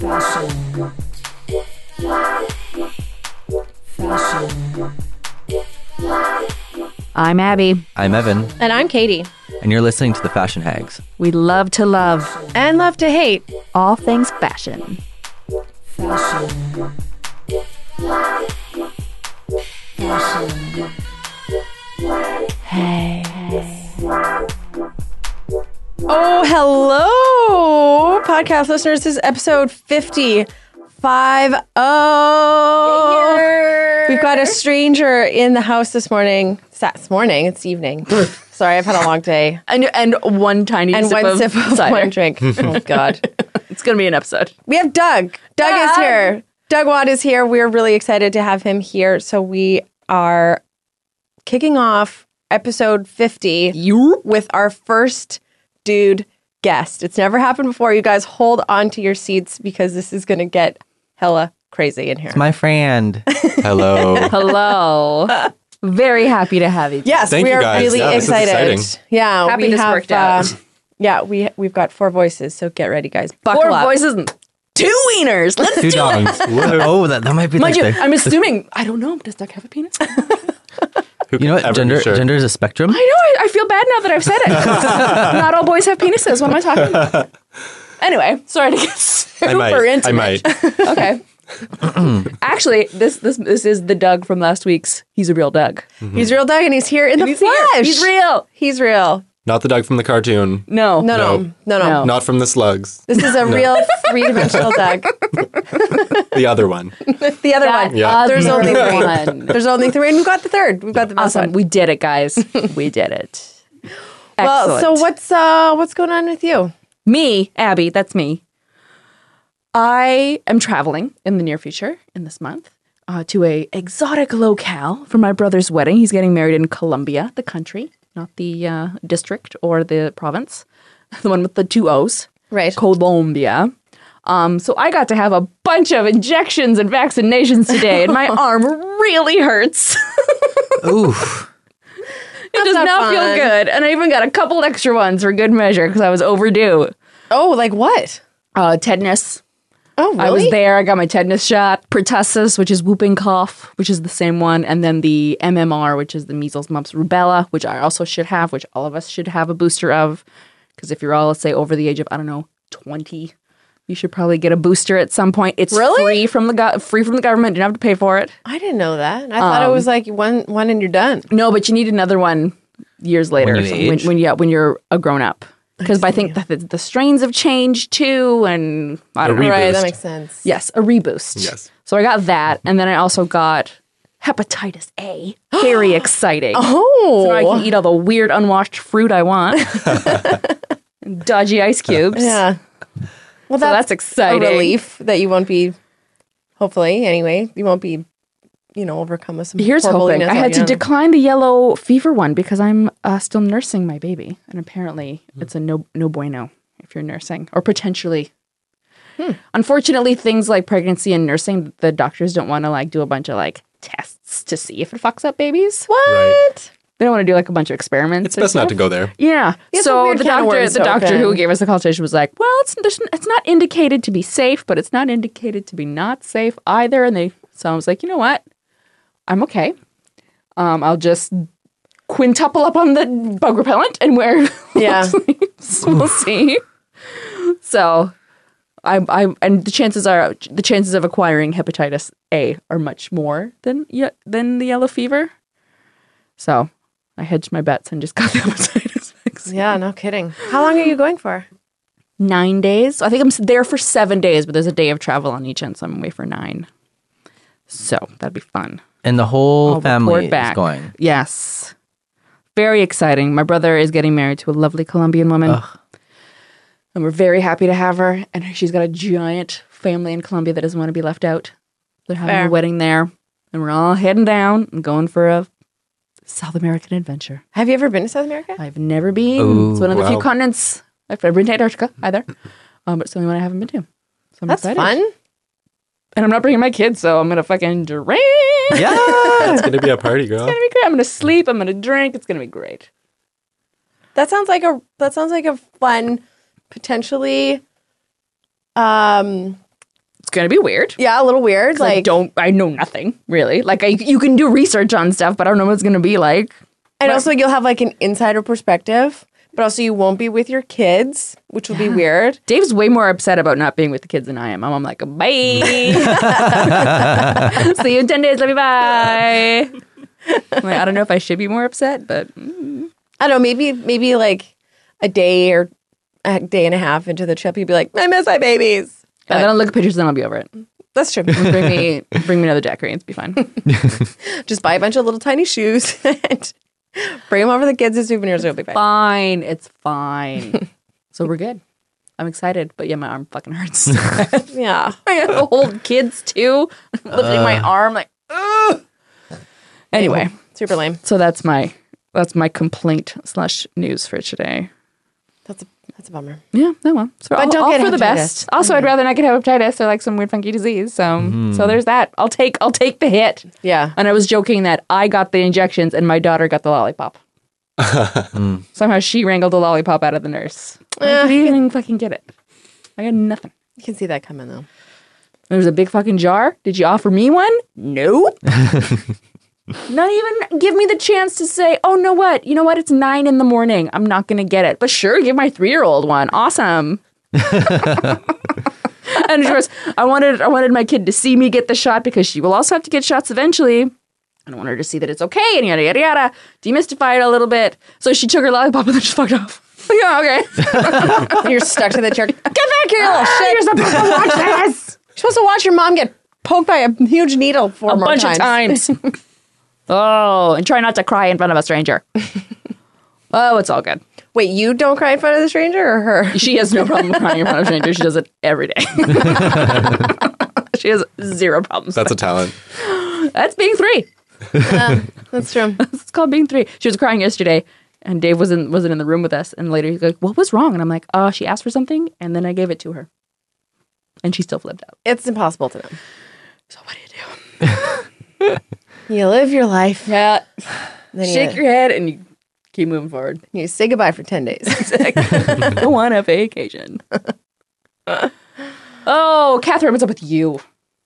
Fashion. Fashion. I'm Abby. I'm Evan, And I'm Katie. and you're listening to the Fashion Hags. We love to love And love to hate. all things fashion. Fashion. Fashion. Hey. Oh, hello, podcast listeners. This is episode 50. 50. We've got a stranger in the house this morning. This morning, it's evening. Sorry, I've had a long day. And one tiny And sip one of sip of cider. one drink. Oh, God. It's going to be an episode. We have Doug. Doug is here. Doug Watt is here. We're really excited to have him here. So we are kicking off episode 50 with our first dude guest. It's never happened before. You guys hold on to your seats because this is going to get hella crazy in here. It's my friend. Hello. Hello. Very happy to have you. Yes, Thank we you are guys. really Yeah, this is excited. exciting. Yeah, Happy we this have, worked out. Yeah, we've got 4 voices, so get ready, guys. Buckle Four up. voices and 2 wieners. Let's Two do dogs. it. Oh, that might be Mind like you, the, I'm assuming, I don't know, does Doug have a penis? Who you know what? ever be sure? Gender is a spectrum. I know, I feel bad now that I've said it. Not all boys have penises. What am I talking about? Anyway, sorry to get super I intimate. might. Okay. Actually, this is the Doug from last week's He's a Real Doug. He's real Doug, and he's here in the He's flesh. here. He's real. He's real. Not the Doug from the cartoon. No. No. No. Not from the Slugs. This is a real 3-dimensional Doug. The other one. The other one. Yeah. There's only 3. one. There's only 3, and we've got the third. We've got the best Awesome. one. We did it, guys. We did it. Well, so Excellent. what's going on with you? Me, Abby, that's me. I am traveling in the near future, in this month, to a exotic locale for my brother's wedding. He's getting married in Colombia, the country, not the district or the province, the one with the 2 O's. Right. Colombia. So I got to have a bunch of injections and vaccinations today, and my arm really hurts. Ooh. It does not not feel fun. good. And I even got a couple extra ones for good measure because I was overdue. Oh, like what? Tetanus. Oh, really? I was there. I got my tetanus shot. Pertussis, which is whooping cough, which is the same one. And then the MMR, which is the measles, mumps, rubella, which I also should have, which all of us should have a booster of. Because if you're all, let's say, over the age of, 20, you should probably get a booster at some point. It's Really? free from the government. You don't have to pay for it. I didn't know that. I thought it was like one and you're done. No, but you need another one years later. When you age? When you're a grown up. Because I think that the strains have changed too, and I don't know. Reboost. Right, that makes sense. Yes, a reboost. Yes. So I got that, and then I also got hepatitis A. Very exciting. Oh. So now I can eat all the weird unwashed fruit I want. And dodgy ice cubes. Yeah. Well, So that's exciting. A relief that you won't be, hopefully, anyway, you won't be, overcome with some Here's hoping. horribleness I had while to you're young. decline the yellow fever one because I'm still nursing my baby, and apparently it's a no bueno if you're nursing or potentially. Unfortunately, things like pregnancy and nursing, the doctors don't want to do a bunch of tests to see if it fucks up babies. What? Right. They don't want to do a bunch of experiments. It's best not to go there. Yeah. It's a So weird the can of doctor, worms the to doctor open. who gave us the consultation was like, "Well, it's not indicated to be safe, but it's not indicated to be not safe either." And so I was like, you know what? I'm okay. I'll just quintuple up on the bug repellent and wear Yeah. sleeves. We'll see. So, and the chances of acquiring hepatitis A are much more than the yellow fever. So, I hedged my bets and just got the hepatitis vaccine. Yeah, no kidding. How long are you going for? 9 days. I think I'm there for 7 days, but there's a day of travel on each end, so I'm away for 9. So that'd be fun. And the whole I'll family report is back. going. Yes. Very exciting. My brother is getting married to a lovely Colombian woman. Ugh. And we're very happy to have her. And she's got a giant family in Colombia that doesn't want to be left out. They're having Fair. a wedding there. And we're all heading down and going for a South American adventure. Have you ever been to South America? I've never been. Ooh, It's one of the few wow. continents. I've never been to Antarctica either. But it's the only one I haven't been to. So I'm That's excited. fun. And I'm not bringing my kids, so I'm going to fucking drink. Yeah. It's going to be a party, girl. It's gonna be great. I'm gonna sleep. I'm gonna drink. It's gonna be great. That sounds like a fun, potentially It's going to be weird. Yeah, a little weird. I know nothing really. Like you can do research on stuff, but I don't know what it's going to be like. And also you'll have like an insider perspective, but also you won't be with your kids, which will be weird. Dave's way more upset about not being with the kids than I am. I'm like, bye. See you in 10 days. Love you. Bye. I'm like, I don't know if I should be more upset, but I don't know, maybe like a day or a day and a half into the trip, you'd be like, I miss my babies. and then I'll look at pictures and I'll be over it. That's true. Bring me another daiquiri. It's be fine. Just buy a bunch of little tiny shoes and bring them over to the kids as souvenirs. It'll be fine. Fine. It's fine. So we're good. I'm excited, but yeah, my arm fucking hurts. Yeah. I have to hold kids too. Lifting my arm like, ugh. Anyway, Super lame. so that's my complaint / news for today. That's a bummer. Yeah, oh well. So But all, don't all get for the hepatitis. best. Also, I'd rather not get hepatitis or like some weird funky disease. So there's that. I'll take the hit. Yeah. And I was joking that I got the injections and my daughter got the lollipop. Somehow she wrangled the lollipop out of the nurse. I didn't even fucking get it. I got nothing. You can see that coming though. There was a big fucking jar. Did you offer me one? Nope. Not even give me the chance to say, oh, no, what? You know what? It's 9 a.m. I'm not going to get it. But sure, give my 3-year-old one. Awesome. And of course, I wanted my kid to see me get the shot because she will also have to get shots eventually. And I want her to see that it's okay and yada, yada, yada. Demystify it a little bit. So she took her lollipop and then she fucked off. Yeah, okay. You're stuck to the chair. Get back here, you little shit. You're supposed to watch this. You're supposed to watch your mom get poked by a huge needle four A more bunch times. of times. Oh, and try not to cry in front of a stranger. Oh, it's all good. Wait, you don't cry in front of the stranger or her? She has no problem crying in front of strangers. She does it every day. She has zero problems. That's a talent. That's being 3. That's true. It's called being 3. She was crying yesterday, and Dave wasn't in the room with us. And later he's like, "What was wrong?" And I'm like, she asked for something, and then I gave it to her, and she still flipped out. It's impossible to know. So what do you do? You live your life. Yeah, Then shake you, your head and you keep moving forward. you say goodbye for 10 days. Go on a vacation. Oh, Catherine, what's up with you?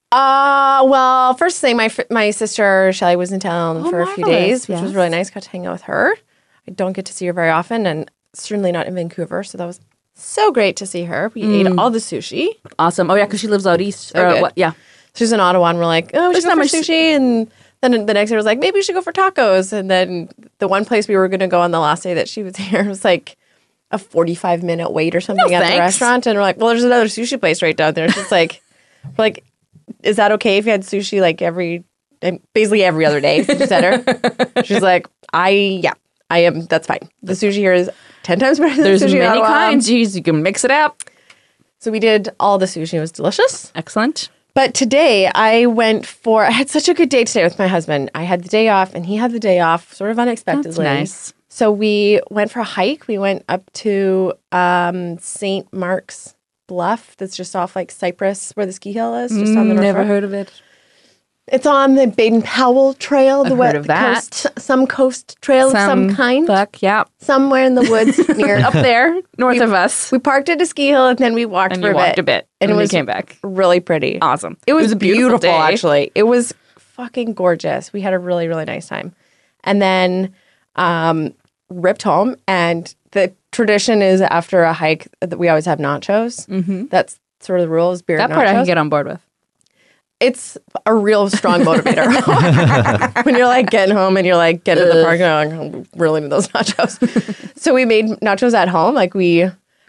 Well, first thing, my sister Shelly was in town for a few marvelous, days, which was yes. really nice. Got to hang out with her. I don't get to see her very often, and certainly not in Vancouver. So that was so great to see her. We ate all the sushi. Awesome. Oh yeah, because she lives out east. Oh, good. What? Yeah. She's in Ottawa, and we're like, oh, we There's should go not for much- sushi. And then the next day, I was like, maybe we should go for tacos. And then the one place we were going to go on the last day that she was here was like a 45-minute wait or something at the thanks. restaurant. And we're like, well, there's another sushi place right down there. She's like, we're like, is that okay if you had sushi like basically every other day? She said her. She's like, I am. That's fine. The sushi here is 10 times better than There's sushi in many Ottawa. kinds. You can mix it up. So we did all the sushi. It was delicious. Excellent. But today I had such a good day today with my husband. I had the day off and he had the day off sort of unexpectedly. That's nice. So we went for a hike. We went up to St. Mark's Bluff. That's just off like Cypress where the ski hill is. Just on the north Never shore. heard of it. It's on the Baden-Powell Trail. I've heard of that. Some coast trail of some kind. Fuck, yeah. Somewhere in the woods near Up there, north of us. We parked at a ski hill and then we walked And for you walked a bit. And it then was we came back. really pretty. Awesome. It was a beautiful day. actually. It was fucking gorgeous. We had a really, really nice time. And then ripped home. And the tradition is after a hike that we always have nachos. Mm-hmm. That's sort of the rules. Beer That nachos. part I can get on board with. It's a real strong motivator. When you're like getting home and you're like getting to the park and you're like, I really need those nachos. So we made nachos at home. We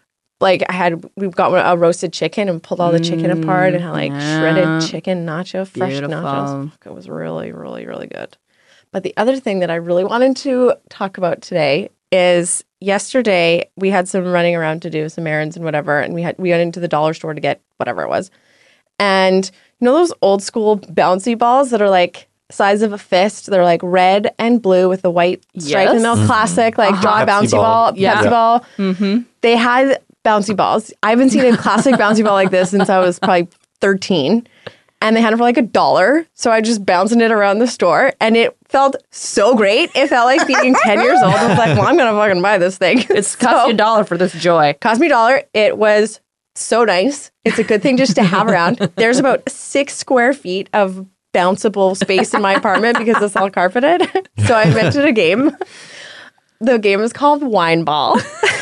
got a roasted chicken and pulled all the chicken apart and had like shredded chicken nacho, fresh Beautiful. nachos. Fuck, it was really, really, really good. But the other thing that I really wanted to talk about today is yesterday we had some running around to do, some errands and whatever, and we went into the dollar store to get whatever it was. And you know those old school bouncy balls that are like size of a fist? They're like red and blue with the white stripe in the middle. Classic, like draw a Pepsi bouncy ball. ball. Pepsi ball. Mm-hmm. They had bouncy balls. I haven't seen a classic bouncy ball like this since I was probably 13. And they had it for like $1. So I just bouncing it around the store and it felt so great. It felt like being 10 years old. I was like, well, I'm going to fucking buy this thing. It's cost you $1 for this joy. Cost me $1. It was so nice. It's a good thing just to have around. There's about 6 square feet of bounceable space in my apartment because it's all carpeted. So I invented a game. The game is called Wine Ball.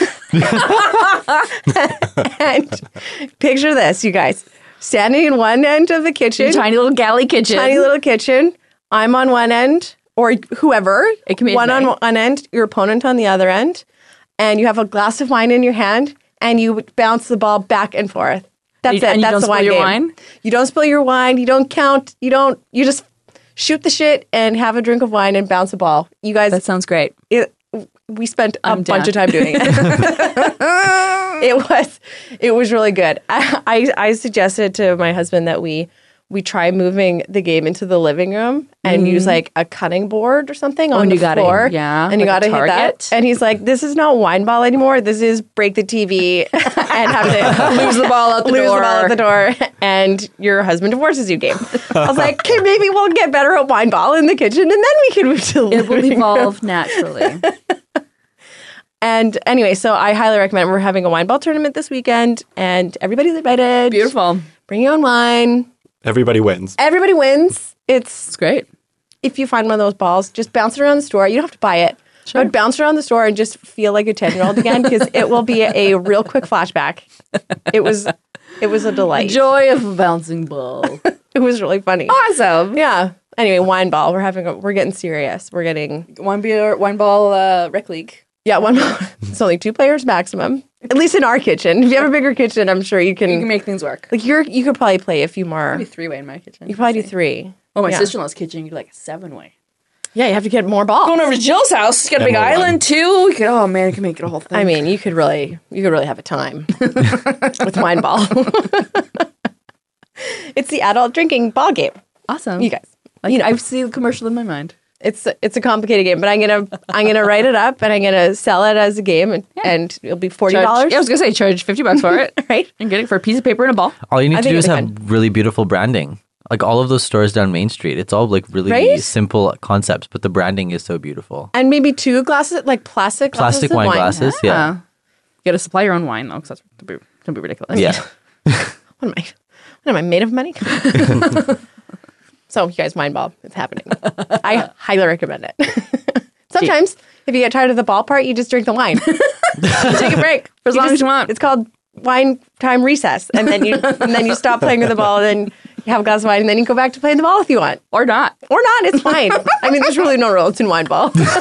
And picture this, you guys. Standing in one end of the kitchen. Tiny little galley kitchen. Tiny little kitchen. I'm on one end, or whoever. It can be one on anything. one end, your opponent on the other end. And you have a glass of wine in your hand, and you bounce the ball back and forth. That's it. And you That's don't the spill wine your game. wine? You don't spill your wine. You don't count. You just shoot the shit and have a drink of wine and bounce a ball. You guys, That sounds great. we spent a I'm bunch down. of time doing it. It was really good. I suggested to my husband that we try moving the game into the living room and use like a cutting board or something on and the you gotta- floor. yeah, and you like got a to hit that. target. And he's like, "This is not wine ball anymore. This is break the TV and have to Lose the ball out the lose door. the ball at the door, and your husband divorces you." Game. I was like, "Okay, maybe we'll get better at wine ball in the kitchen, and then we can move to the It will living room." evolve naturally. And anyway, so I highly recommend. We're having a wine ball tournament this weekend, and everybody's invited. Beautiful. Bring your own wine. Everybody wins. Everybody wins. It's great. If you find one of those balls, just bounce it around the store. You don't have to buy it. Sure. But bounce around the store and just feel like a 10-year-old again, because it will be a real quick flashback. It was a delight. Joy of a bouncing ball. It was really funny. Awesome. Yeah. Anyway, wine ball. We're getting serious. We're getting Wine ball rec league. one. It's only 2 players maximum. At least in our kitchen. If you have a bigger kitchen, I'm sure you You can can. make things work. Like you could probably play a few more. Maybe 3-way in my kitchen. You probably do 3. Oh, my Yeah. sister-in-law's kitchen, you do like a 7-way. Yeah, you have to get more balls. Going over to Jill's house. She's got a And big more wine. island too. We could, oh man, you can make it a whole thing. I mean, you could really have a time with wine ball. It's the adult drinking ball game. awesome. You guys, I see the commercial in my mind. it's a complicated game, but I'm gonna write it up and I'm gonna sell it as a game, and it'll be $40. Yeah, I was gonna say charge $50 for it, Right? and get it for a piece of paper and a ball. All you need I to think do is it'd have be really beautiful branding. Like all of those stores down Main Street, it's all like really Right? simple concepts, but the branding is so beautiful. And maybe 2 glasses, like plastic Plastic glasses of wine glasses, yeah. You got to supply your own wine though, because that's don't be ridiculous. Yeah. What am I made of money? So, you guys, wine ball, it's happening. I highly recommend it. Sometimes, if you get tired of the ball part, you just drink the wine. You take a break For as long as you want. It's called wine time recess, and then you stop playing with the ball, and then you have a glass of wine, and then you go back to playing the ball if you want, Or not. or not. It's fine. I mean, there's really no rules in wine ball. More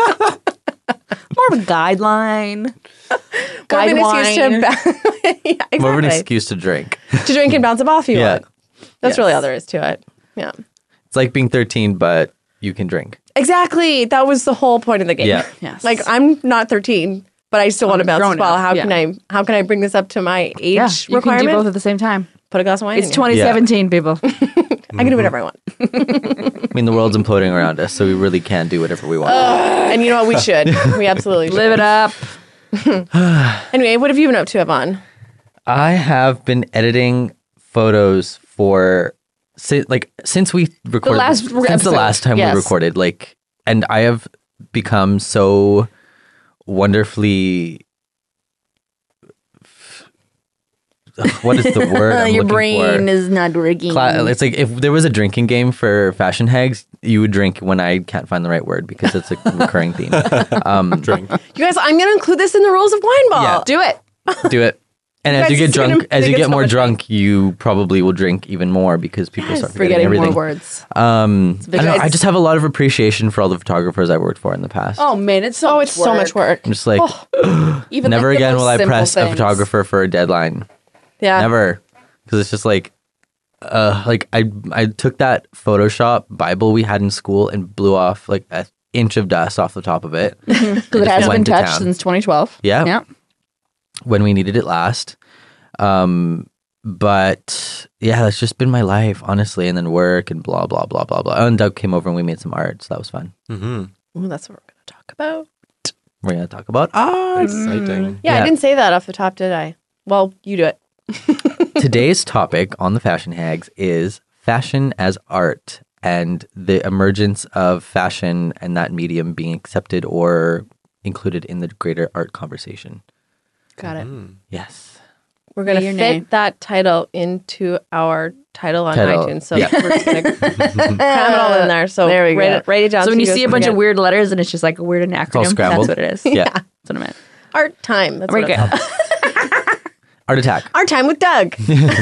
of a guideline. More of an Guide excuse wine. yeah, exactly. More of an excuse to drink. to drink and bounce a ball if you Yeah. want. That's really all there is to it. Yeah. It's like being 13, but you can drink. Exactly. That was the whole point of the game. Yeah. Yes. Like I'm not 13, but I still want to bounce grown the ball. up, How yeah. can I bring this up to my age Yeah, you can requirement? do both at the same time. Put a glass of wine. It's in your 2017, people. hand. I can do whatever I want. I mean, the world's imploding around us, so we really can do whatever we want. And you know what? We should. We absolutely should. Live it up. Anyway, what have you been up to, Yvonne? I have been editing photos for since we recorded last since episode, the last time yes. we recorded, and I have become so wonderfully what is the word I'm Your looking brain for? is not working. It's like if there was a drinking game for fashion hags, you would drink when I can't find the right word because it's a recurring theme. Drink. You guys, I'm going to include this in the rules of wine ball. Yeah. Do it. Do it. And as guys you get just gonna drunk, as think you it's get so more much drunk, you probably will drink even more because people start forgetting Forgetting everything. more words. I don't know, guys- I just have a lot of appreciation for all the photographers I worked for in the past. Oh man, it's so It's so much work. I'm just like, Even never like the again most will I simple press a things. photographer for a deadline. Yeah. Never, because it's just like I took that Photoshop Bible we had in school and blew off like an inch of dust off the top of it. Because it just hasn't been went to touched town. since 2012. Yeah. Yeah. When we needed it last. But yeah, that's just been my life, honestly. And then work and blah, blah, blah, blah, blah. Oh, and Doug came over and we made some art. So that was fun. Mm-hmm. Ooh, that's what we're going to talk about. We're going to talk about art. Exciting. Yeah, Yeah. I didn't say that off the top, did I? Well, you do it. Today's topic on the Fashion Hags is fashion as art and the emergence of fashion and that medium being accepted or included in the greater art conversation. Got it. Yes. We're going Yay to or fit nay? that title into our title on Title. iTunes. So Yeah. we're just going to cram it all in there. So There we go. write it down. So when you guys see a bunch forget. of weird letters and it's just like a weird acronym, all scrambled. that's what it is. Yeah. That's what I meant. Art time. That's We're what it's good. called. Art Attack. Art time with Doug.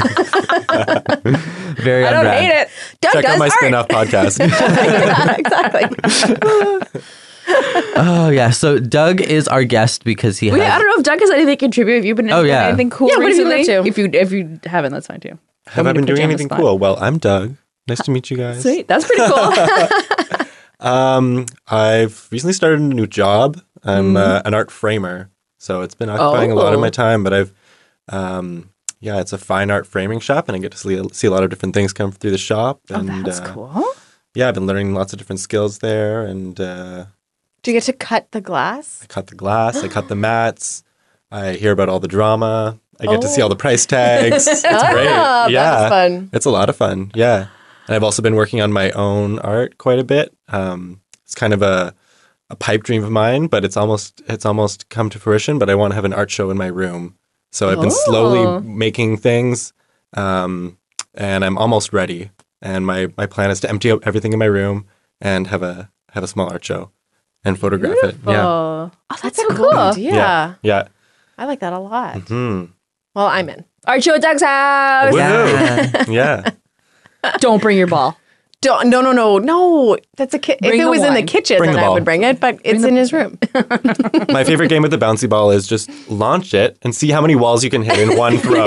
Very I on don't brand. hate it. Doug Check does out my art. spin-off podcast. Yeah, exactly. Oh yeah. So Doug is our guest because he Wait, has. I don't know if Doug has anything to contribute. Have you been Oh, doing yeah. anything cool Yeah, what have you been recently? up to? If you haven't, that's fine too. Have I been doing anything cool? Well, I'm Doug. Nice to meet you guys. Sweet, that's pretty cool. I've recently started a new job. I'm an art framer, so it's been occupying a lot of my time. But I've, it's a fine art framing shop, and I get to see a lot of different things come through the shop. And That's cool. yeah, I've been learning lots of different skills there, and Do you get to cut the glass? I cut the glass, I cut the mats, I hear about all the drama, I get to see all the price tags. It's great. Ah, Yeah, that's fun. it's a lot of fun. Yeah, and I've also been working on my own art quite a bit. It's kind of a pipe dream of mine, but it's almost come to fruition. But I want to have an art show in my room, so I've been slowly making things, and I'm almost ready. And my plan is to empty out everything in my room and have a small art show and photograph it. Yeah, Oh, that's so Cool. cool. Yeah. yeah. I like that a lot. Hmm. Well, I'm in. Art show at Doug's house. Woohoo! Yeah. Don't bring your ball. No. That's a kid. If Bring it the was in the wine. kitchen, Bring then the I ball. would bring it, but it's in his room. My favorite game with the bouncy ball is just launch it and see how many walls you can hit in one throw.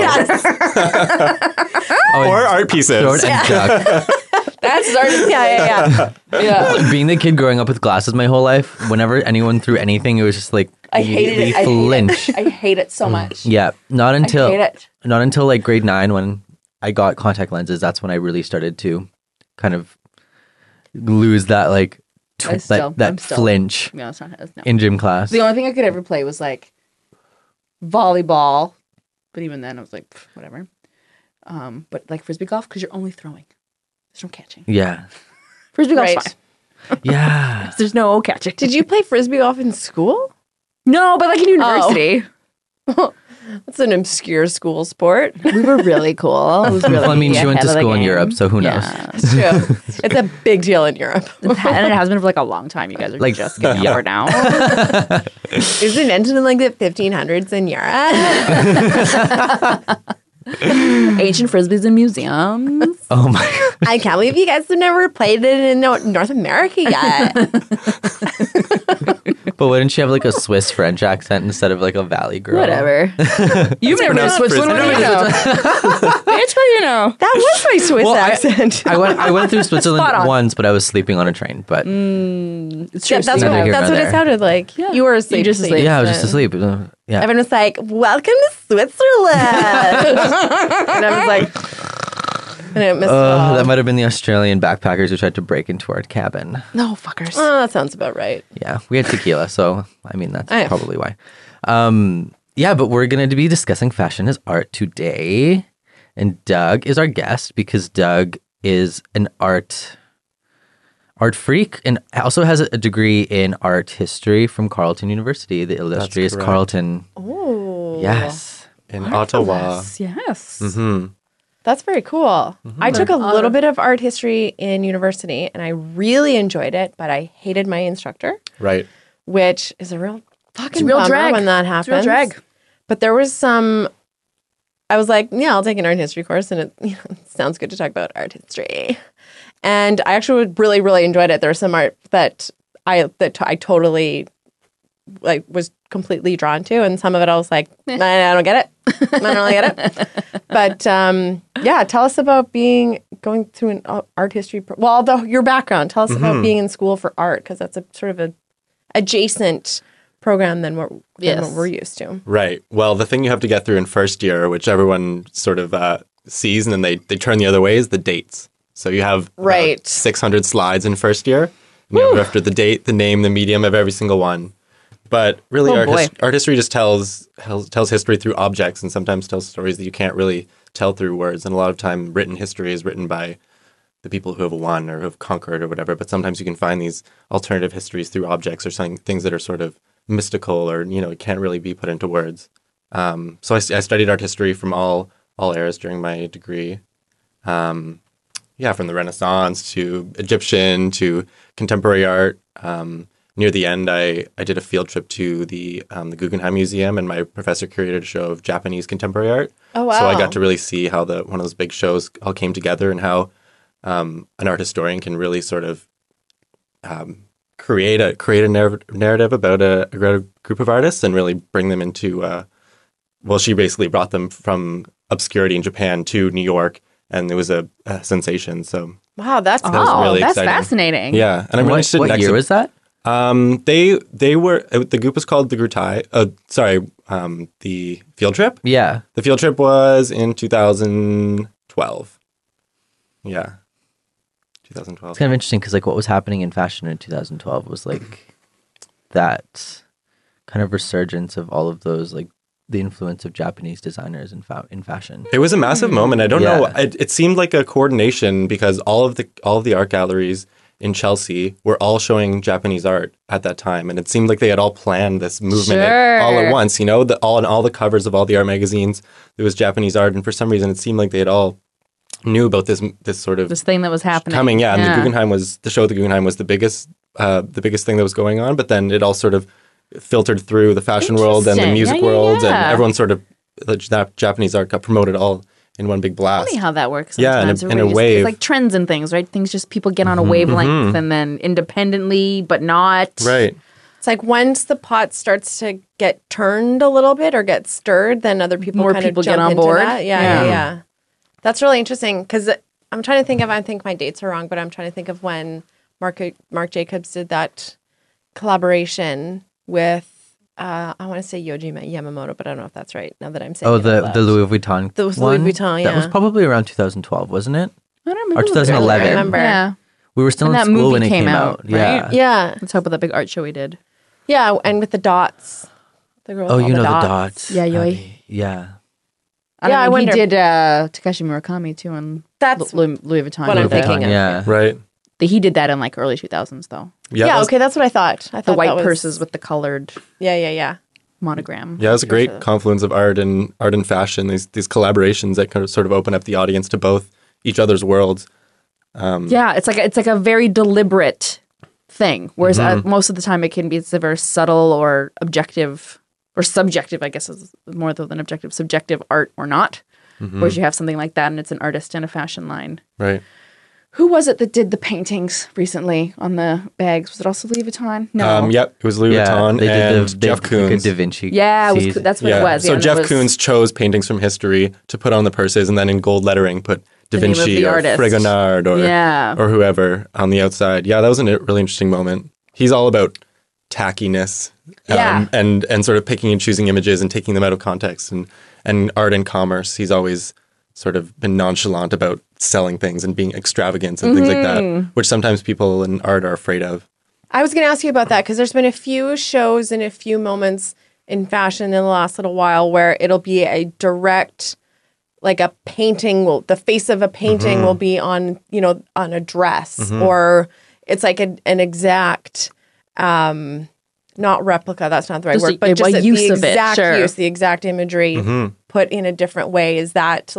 Or art pieces. Throw it and duck. That's our yeah. Being the kid growing up with glasses my whole life, whenever anyone threw anything, it was just like I hated it. they flinch. I hate it so much. Yeah, not until hate it. not until like grade 9 when I got contact lenses. That's when I really started to kind of lose that like I'm still- flinch No, it's not. No. in gym class. The only thing I could ever play was like volleyball, but even then I was like pff, whatever. But like frisbee golf because you're only throwing. There's no catching. Yeah, Frisbee golf's Right. fine. yeah. There's no catching. Did you play frisbee golf in school? No, but like in university, That's an obscure school sport. we were really cool. It was really Well, I mean, she went to ahead of the school in game. Europe, so who knows? Yeah. It's true. It's a big deal in Europe. and it has been for like a long time. You guys are Like, just getting yeah. over now. It was invented in like the 1500s in Europe. Ancient frisbees in museums. Oh my god. I can't believe you guys have never played it in North America yet. But wouldn't she have like a Swiss French accent instead of like a Valley girl? Whatever. You've never been to pronounced Switzerland. What do you know? Bitch, what do you know? That was my Swiss Well, accent. I went through Switzerland Spot on. once, but I was sleeping on a train. But It's Yeah, true. that's Neither what, here that's nor what it there. sounded like. Yeah. You were asleep. You just asleep. yeah, I was just asleep. Yeah. Everyone was like, "Welcome to Switzerland," and I was like, and it missed it all. That might have been the Australian backpackers who tried to break into our cabin. No fuckers. Oh, that sounds about right. Yeah, we had tequila, so I mean that's Oh. probably why. Yeah, but we're going to be discussing fashion as art today, and Doug is our guest because Doug is an art freak and also has a degree in art history from Carleton University, the illustrious correct. Carleton. Oh, Yes. In Ottawa. Yes. that's very cool. I took a little bit of art history in university, and I really enjoyed it, but I hated my instructor, Right. which is a real fucking real bummer drag. when that It's happens. a real drag. But there was some. I was like, yeah, I'll take an art history course, and it sounds good to talk about art history. And I actually really, really enjoyed it. There was some art that I totally like was completely drawn to, and some of it I was like, I don't get it. I don't really get it. But yeah, tell us about going through an art history. Your background. Tell us about being in school for art, because that's a sort of a adjacent program than what we're used to. Right. Well, the thing you have to get through in first year, which everyone sort of sees and then they turn the other way, is the dates. So you have about Right. 600 slides in first year. And you have after the date, the name, the medium of every single one. But really, art history just tells history through objects, and sometimes tells stories that you can't really tell through words. And a lot of time, written history is written by the people who have won or who have conquered or whatever. But sometimes you can find these alternative histories through objects or things that are sort of mystical or, it can't really be put into words. So I studied art history from all eras during my degree. From the Renaissance to Egyptian to contemporary art. Near the end, I did a field trip to the Guggenheim Museum, and my professor curated a show of Japanese contemporary art. Oh, wow. So I got to really see how one of those big shows all came together, and how an art historian can really sort of create a narrative about a group of artists and really bring them into. She basically brought them from obscurity in Japan to New York, and it was a sensation. So Wow, that's that was really that's exciting. fascinating. Yeah, and I'm really interested in what year was that? They were the group was called the Grutai. The field trip. Yeah. The field trip was in 2012. Yeah, 2012. It's kind of interesting because like what was happening in fashion in 2012 was like that kind of resurgence of all of those like the influence of Japanese designers in fashion. It was a massive moment. I don't Yeah. know. It seemed like a coordination because all of the art galleries in Chelsea were all showing Japanese art at that time, and it seemed like they had all planned this movement Sure. all at once. You know, on all the covers of all the art magazines, there was Japanese art, and for some reason, it seemed like they had all knew about this sort of This thing that was happening. coming. Yeah, and the show at the Guggenheim was the biggest thing that was going on. But then it all sort of filtered through the fashion world and the Interesting. music Yeah, yeah, world, and yeah. everyone sort of the Japanese art got promoted all in one big blast. Funny how that works. Yeah, in a- Sometimes. in a Everybody just- wave. It's like trends and things, right? Things just people get on a wavelength and then independently, but not. Right. It's like once the pot starts to get turned a little bit or get stirred, then other people More kind people of get jump on into board. that. Yeah. Yeah. That's really interesting because I'm trying to think of. I think my dates are wrong, but I'm trying to think of when Marc Jacobs did that collaboration with. I want to say Yoji Yamamoto, but I don't know if that's right. Now that I'm saying, Oh, it out loud. the Louis Vuitton. The Louis one? Vuitton, That was yeah. probably around 2012, wasn't it? I don't remember. Or 2011. I remember. Yeah. We were still When in that school movie when it came came out, out. Yeah. right? Yeah, Let's hope with that big art show we did. yeah, and with the dots. The girl with Oh, all you know the dots. dots. Yayoi. Yeah. I Yeah, I don't know, wonder- he did Takashi Murakami too, and That's Louis Vuitton. what I'm did that. thinking of. Yeah. Right. He did that in like early 2000s though. Yeah. Yeah, that was- okay, that's what I thought. I thought The white that was, purses with the colored Yeah. monogram. Yeah, it was a great confluence of art and fashion. These collaborations that kind of sort of open up the audience to both each other's worlds. Yeah, it's like a very deliberate thing. Whereas most of the time it's a very subtle or objective or subjective, I guess is more than objective, subjective art or not. Whereas you have something like that and it's an artist and a fashion line. Right. Who was it that did the paintings recently on the bags? Was it also Louis Vuitton? No. Yep. It was Louis Vuitton They did and Jeff Koons. Da Vinci. Yeah, it was, season. that's what it was. So yeah, and Jeff it was Koons chose paintings from history to put on the purses, and then in gold lettering put Da The name of Vinci the or artist. Fragonard or whoever on the outside. Yeah, that was a really interesting moment. He's all about tackiness, Yeah. and sort of picking and choosing images and taking them out of context, and art and commerce. He's always sort of been nonchalant about selling things and being extravagant and things like that, which sometimes people in art are afraid of. I was going to ask you about that because there's been a few shows and a few moments in fashion in the last little while where it'll be a direct, like a painting the face of a painting will be on a dress, or it's like an exact, not replica. That's not the right Just word, a- but a just the use of it, exact sure. use, the exact imagery put in a different way. Is that?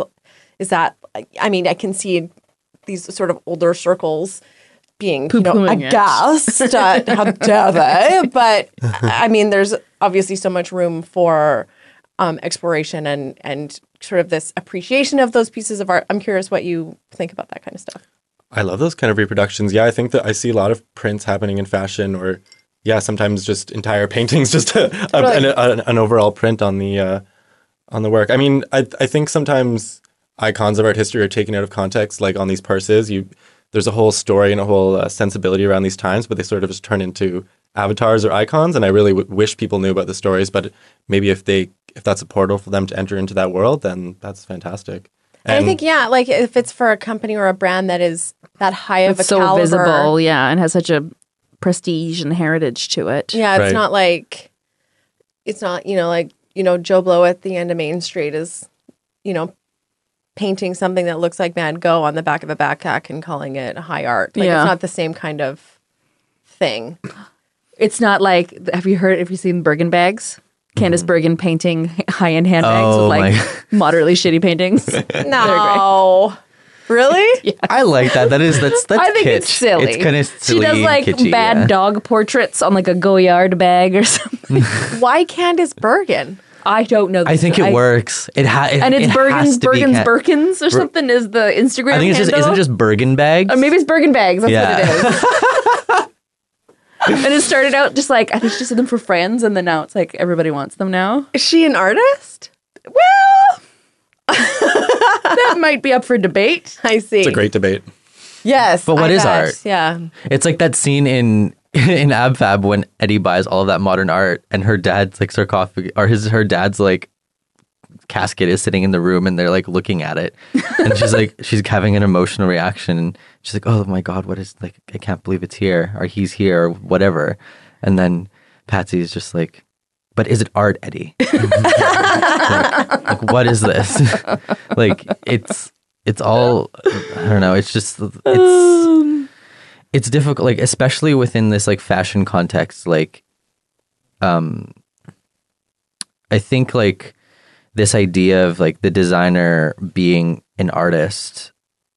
I mean, I can see these sort of older circles being Poo-pooing it. aghast at how dare they, but I mean, there's obviously so much room for exploration and sort of this appreciation of those pieces of art. I'm curious what you think about that kind of stuff. I love those kind of reproductions. Yeah, I think that I see a lot of prints happening in fashion, or sometimes just entire paintings, just an overall print on the work. I mean, I think sometimes icons of art history are taken out of context, like on these purses. There's a whole story and a whole sensibility around these times, but they sort of just turn into avatars or icons. And I really wish people knew about the stories, but maybe if that's a portal for them to enter into that world, then that's fantastic. And I think, like if it's for a company or a brand that is that high of a so caliber, visible, yeah, and has such a prestige and heritage to it. yeah, it's Right. not like Joe Blow at the end of Main Street is, painting something that looks like Van Gogh on the back of a backpack and calling it high art. Like Yeah. it's not the same kind of thing. It's not like have you seen Bergen bags? Candice Bergen painting high-end handbags Oh, with like my- moderately shitty paintings. No. Really? I like that. That's I think kitsch. it's silly. It's kind of silly. She does like and kitschy, bad yeah. dog portraits on like a Goyard bag or something. Why Candice Bergen? I don't know. I think it works. It And it's Bergen's Birkins or something is the Instagram I think it's just handle. isn't it just Bergen bags. Or maybe it's Bergen bags. That's Yeah. what it is. And it started out just like, I think she just did them for friends, and then now it's like everybody wants them now. Is she an artist? Well, that might be up for debate. I see. It's a great debate. Yes. But what I is bet. art? Yeah. It's like that scene in AbFab when Eddie buys all of that modern art, and her dad's like sarcophagus, or her dad's like casket is sitting in the room, and they're like looking at it, and she's having an emotional reaction, and she's like, "Oh my God, what is like? I can't believe it's here, or he's here, or whatever." And then Patsy's just like, "But is it art, Eddie? like, what is this? Like, it's all I don't know. It's just it's difficult, like especially within this like fashion context. Like, I think like this idea of like the designer being an artist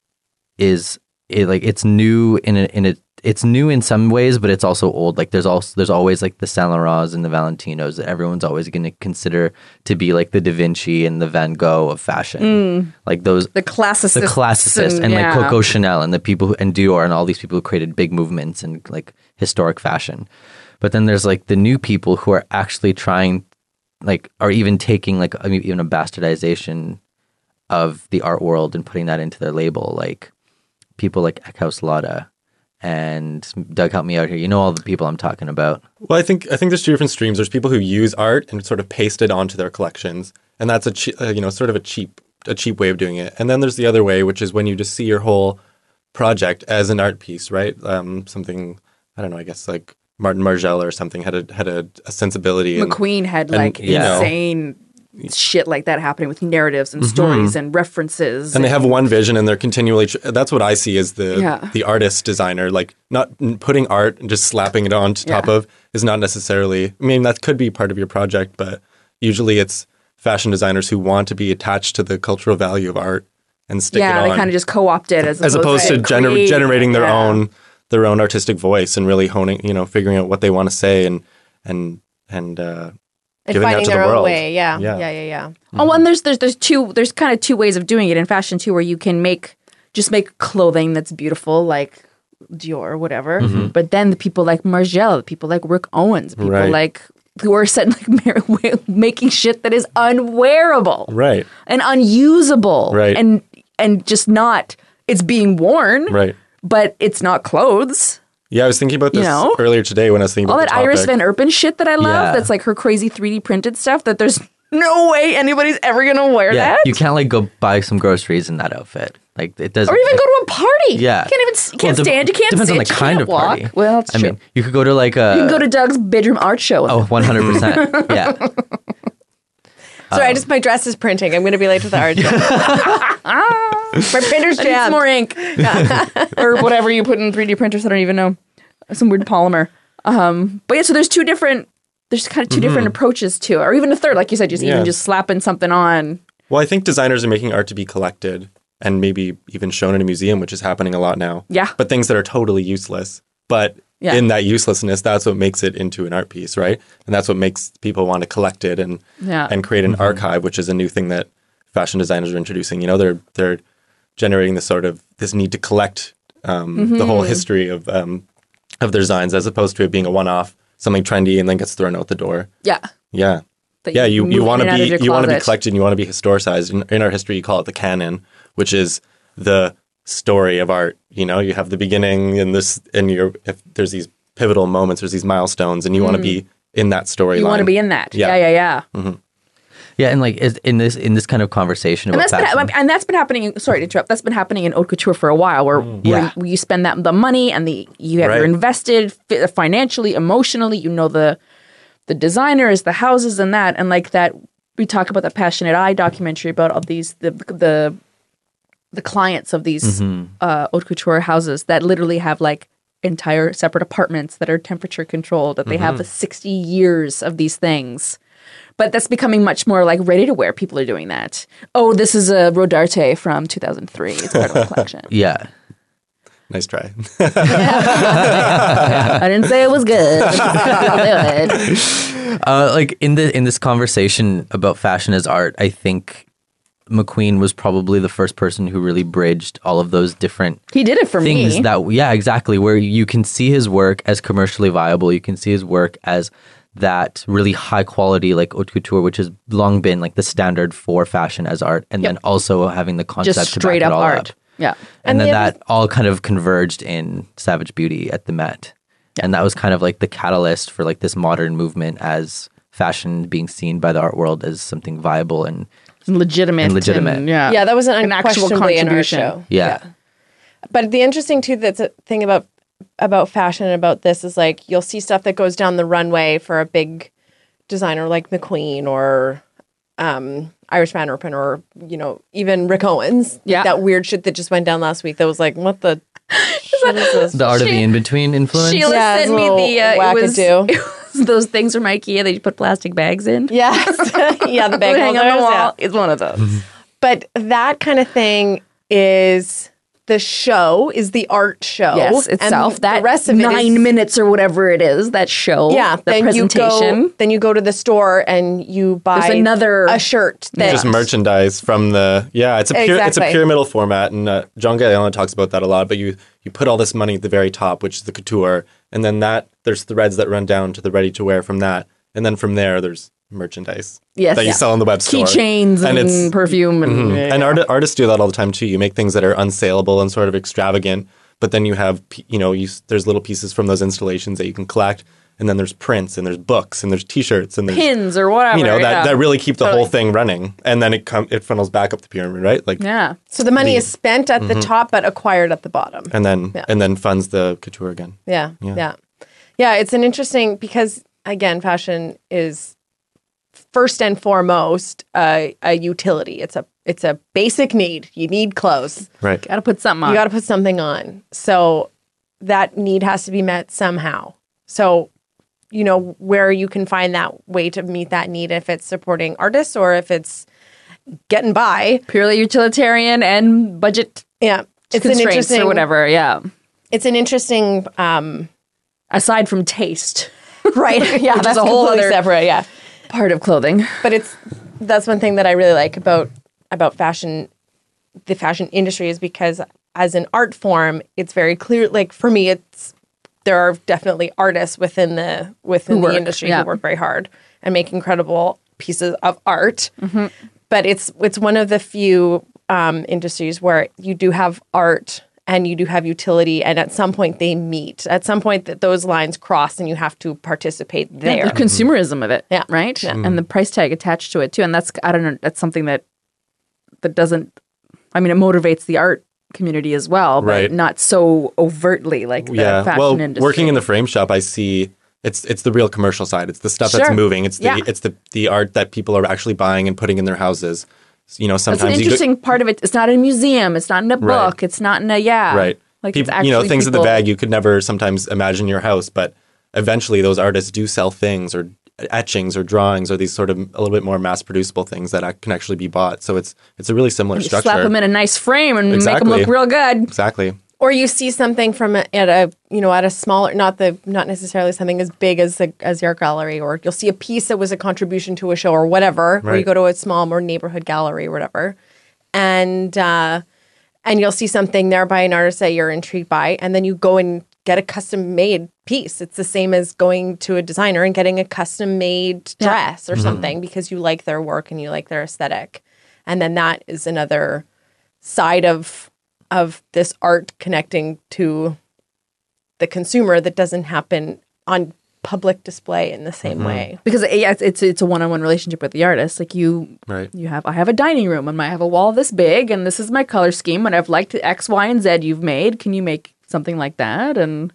it's new it's new in some ways, but it's also old. Like there's always like the Saint Laurents and the Valentinos that everyone's always going to consider to be like the Da Vinci and the Van Gogh of fashion. Like those The classicists. and like Coco Chanel and the people who, and Dior and all these people who created big movements and like historic fashion. But then there's like the new people who are actually trying, like, are even taking like even a bastardization of the art world and putting that into their label. Like people like Eckhouse Lotta and Doug, help me out here. You know all the people I'm talking about. Well, I think there's two different streams. There's people who use art and sort of paste it onto their collections, and that's sort of a cheap way of doing it. And then there's the other way, which is when you just see your whole project as an art piece, right? Something, I don't know, I guess like Martin Margell or something had a sensibility. McQueen had like you know, insane shit like that happening with narratives and stories and references. and they have one vision, and they're continually. That's what I see as Yeah. the artist designer. Like not putting art and just slapping it on top of is not necessarily. I mean, that could be part of your project, but usually it's fashion designers who want to be attached to the cultural value of art and stick it on. they kind of just co-opt it as opposed to create- generating their yeah. own artistic voice and really honing, figuring out what they want to say and And giving that finding to the their own world. way. Yeah. Yeah. Yeah. Oh, and there's kind of two ways of doing it in fashion too, where you can make clothing that's beautiful, like Dior or whatever. But then the people like Margell, people like Rick Owens, people Right. like who are set like making shit that is unwearable, Right. and unusable, Right. and just not. It's being worn, Right. but it's not clothes. Yeah, I was thinking about this earlier today when I was thinking All about that the Iris topic. Van Herpen shit that I love, Yeah. that's like her crazy 3D printed stuff that there's no way anybody's ever gonna wear Yeah, that. you can't like go buy some groceries in that outfit. Like it doesn't. Or even go to a party. Yeah. You can't even you can't Well, stand, you can't depends sit, on the you kind can't of walk. party. Well, that's I true. mean, you could go to like a. You can go to Doug's bedroom art show. Oh, 100%. Yeah. Sorry, my dress is printing. I'm going to be late to the art show. My printer's I need some jammed. more ink. Or whatever you put in 3D printers, I don't even know. Some weird polymer. But yeah, so there's kind of two different approaches to it. Or even a third, like you said, even just slapping something on. Well, I think designers are making art to be collected and maybe even shown in a museum, which is happening a lot now. Yeah. But things that are totally useless. But Yeah. in that uselessness, that's what makes it into an art piece, right? And that's what makes people want to collect it and create an archive, which is a new thing that fashion designers are introducing. They're generating this need to collect the whole history of their designs, as opposed to it being a one-off, something trendy, and then gets thrown out the door. Yeah. Yeah. That Yeah, you move want in to and out of be your you want to be closet. collected and you want to be historicized. In our history, you call it the canon, which is the story of art. You have the beginning and if there's these pivotal moments, there's these milestones, and you want to be in that storyline. You want to be in that. Yeah. Yeah. Yeah, and like in this kind of conversation about fashion. That's been happening. Sorry to interrupt. That's been happening in haute couture for a while, where Yeah. you spend the money and you're Right. invested financially, emotionally. The designers, the houses, and that, and like that. We talk about the Passionate Eye documentary about all these the clients of these haute couture houses that literally have like entire separate apartments that are temperature controlled. That they have 60 years of these things. But that's becoming much more like ready to wear. People are doing that. Oh, this is a Rodarte from 2003. It's part of a collection. Yeah. Nice try. I didn't say it was good. I'll do it. Like in this conversation about fashion as art, I think McQueen was probably the first person who really bridged all of those different He did it for things me. that, yeah, exactly, where you can see his work as commercially viable. You can see his work as that really high quality like haute couture, which has long been like the standard for fashion as art, and then also having the concept Just to straight back up it all art. up. Yeah. And And then the other- that all kind of converged in Savage Beauty at the Met. And that was kind of like the catalyst for like this modern movement as fashion being seen by the art world as something viable and Legitimate. And legitimate. and, yeah. Yeah, that was An actual unquestionably an art contribution. show. yeah. But the interesting too that's a thing about fashion and about this is like you'll see stuff that goes down the runway for a big designer like McQueen or Iris Van Herpen or even Rick Owens. Like Yeah. that weird shit that just went down last week. That was like, what the shit is this? The art of the in-between influence. Sheila Yeah, it's sent a me little it was wackadoo. those things from IKEA that you put plastic bags in. Yes. Yeah, the bag Hang on the holders, wall. yeah. It's one of those. But that kind of thing is the show, is the art show. Yes, and itself. That the rest of 9 it is, minutes or whatever it is, that show. yeah, the then presentation. then you go to the store and you buy There's another- a shirt that Just merchandise from the it's a Exactly. pyramidal format, and John Galliano talks about that a lot. But you put all this money at the very top, which is the couture, and then there's threads that run down to the ready to wear from that, and then from there there's merchandise Yes. that you Yeah. sell in the web store. Keychains and it's perfume. And, Mhm. And artists do that all the time too. You make things that are unsaleable and sort of extravagant, but then you have there's little pieces from those installations that you can collect, and then there's prints and there's books and there's T-shirts and there's pins or whatever. that really keep the Totally. whole thing running, and then it funnels back up the pyramid, right? Like, Yeah. so the money is spent at the top but acquired at the bottom. and then funds the couture again. Yeah. It's an interesting because again, fashion is first and foremost a utility. It's a basic need. You need clothes. Right. Got to put something on. You got to put something on. So that need has to be met somehow. So, where you can find that way to meet that need, if it's supporting artists or if it's getting by. Purely utilitarian and budget Yeah. It's an constraints interesting or whatever. Yeah. It's an interesting Aside from taste, right. Yeah, Which is that's a whole completely other- separate. Yeah. part of clothing. But that's one thing that I really like about fashion, the fashion industry, is because as an art form, it's very clear. Like for me, there are definitely artists within the work, industry yeah. who work very hard and make incredible pieces of art. Mm-hmm. But it's one of the few industries where you do have art and you do have utility, and at some point they meet. At some point that those lines cross, and you have to participate there. The consumerism of it, Yeah. right? Yeah. And the price tag attached to it too. And that's, I don't know, that's something that doesn't, it motivates the art community as well, but Right. not so overtly like the fashion industry. Working in the frame shop, I see it's the real commercial side. It's the stuff that's Sure. moving. It's Yeah. the art that people are actually buying and putting in their houses. Sometimes That's an interesting part of it. It's not in a museum. It's not in a book. Right. It's not in a, right. Like people, it's actually things in the people- bag you could never sometimes imagine in your house, but eventually those artists do sell things or etchings or drawings or these sort of a little bit more mass producible things that can actually be bought. So it's a really similar You structure. slap them in a nice frame and make Exactly. them look real good. Exactly. Or you see something from at a smaller, not necessarily something as big as the art gallery, or you'll see a piece that was a contribution to a show or whatever, or you Right. go to a small, more neighborhood gallery or whatever, and you'll see something there by an artist that you're intrigued by, and then you go and get a custom made piece. It's the same as going to a designer and getting a custom made dress or something because you like their work and you like their aesthetic, and then that is another side of this art connecting to the consumer that doesn't happen on public display in the same way. Because it's a one-on-one relationship with the artist. Like I have a dining room and I have a wall this big and this is my color scheme and I've liked X, Y, and Z you've made. Can you make something like that? And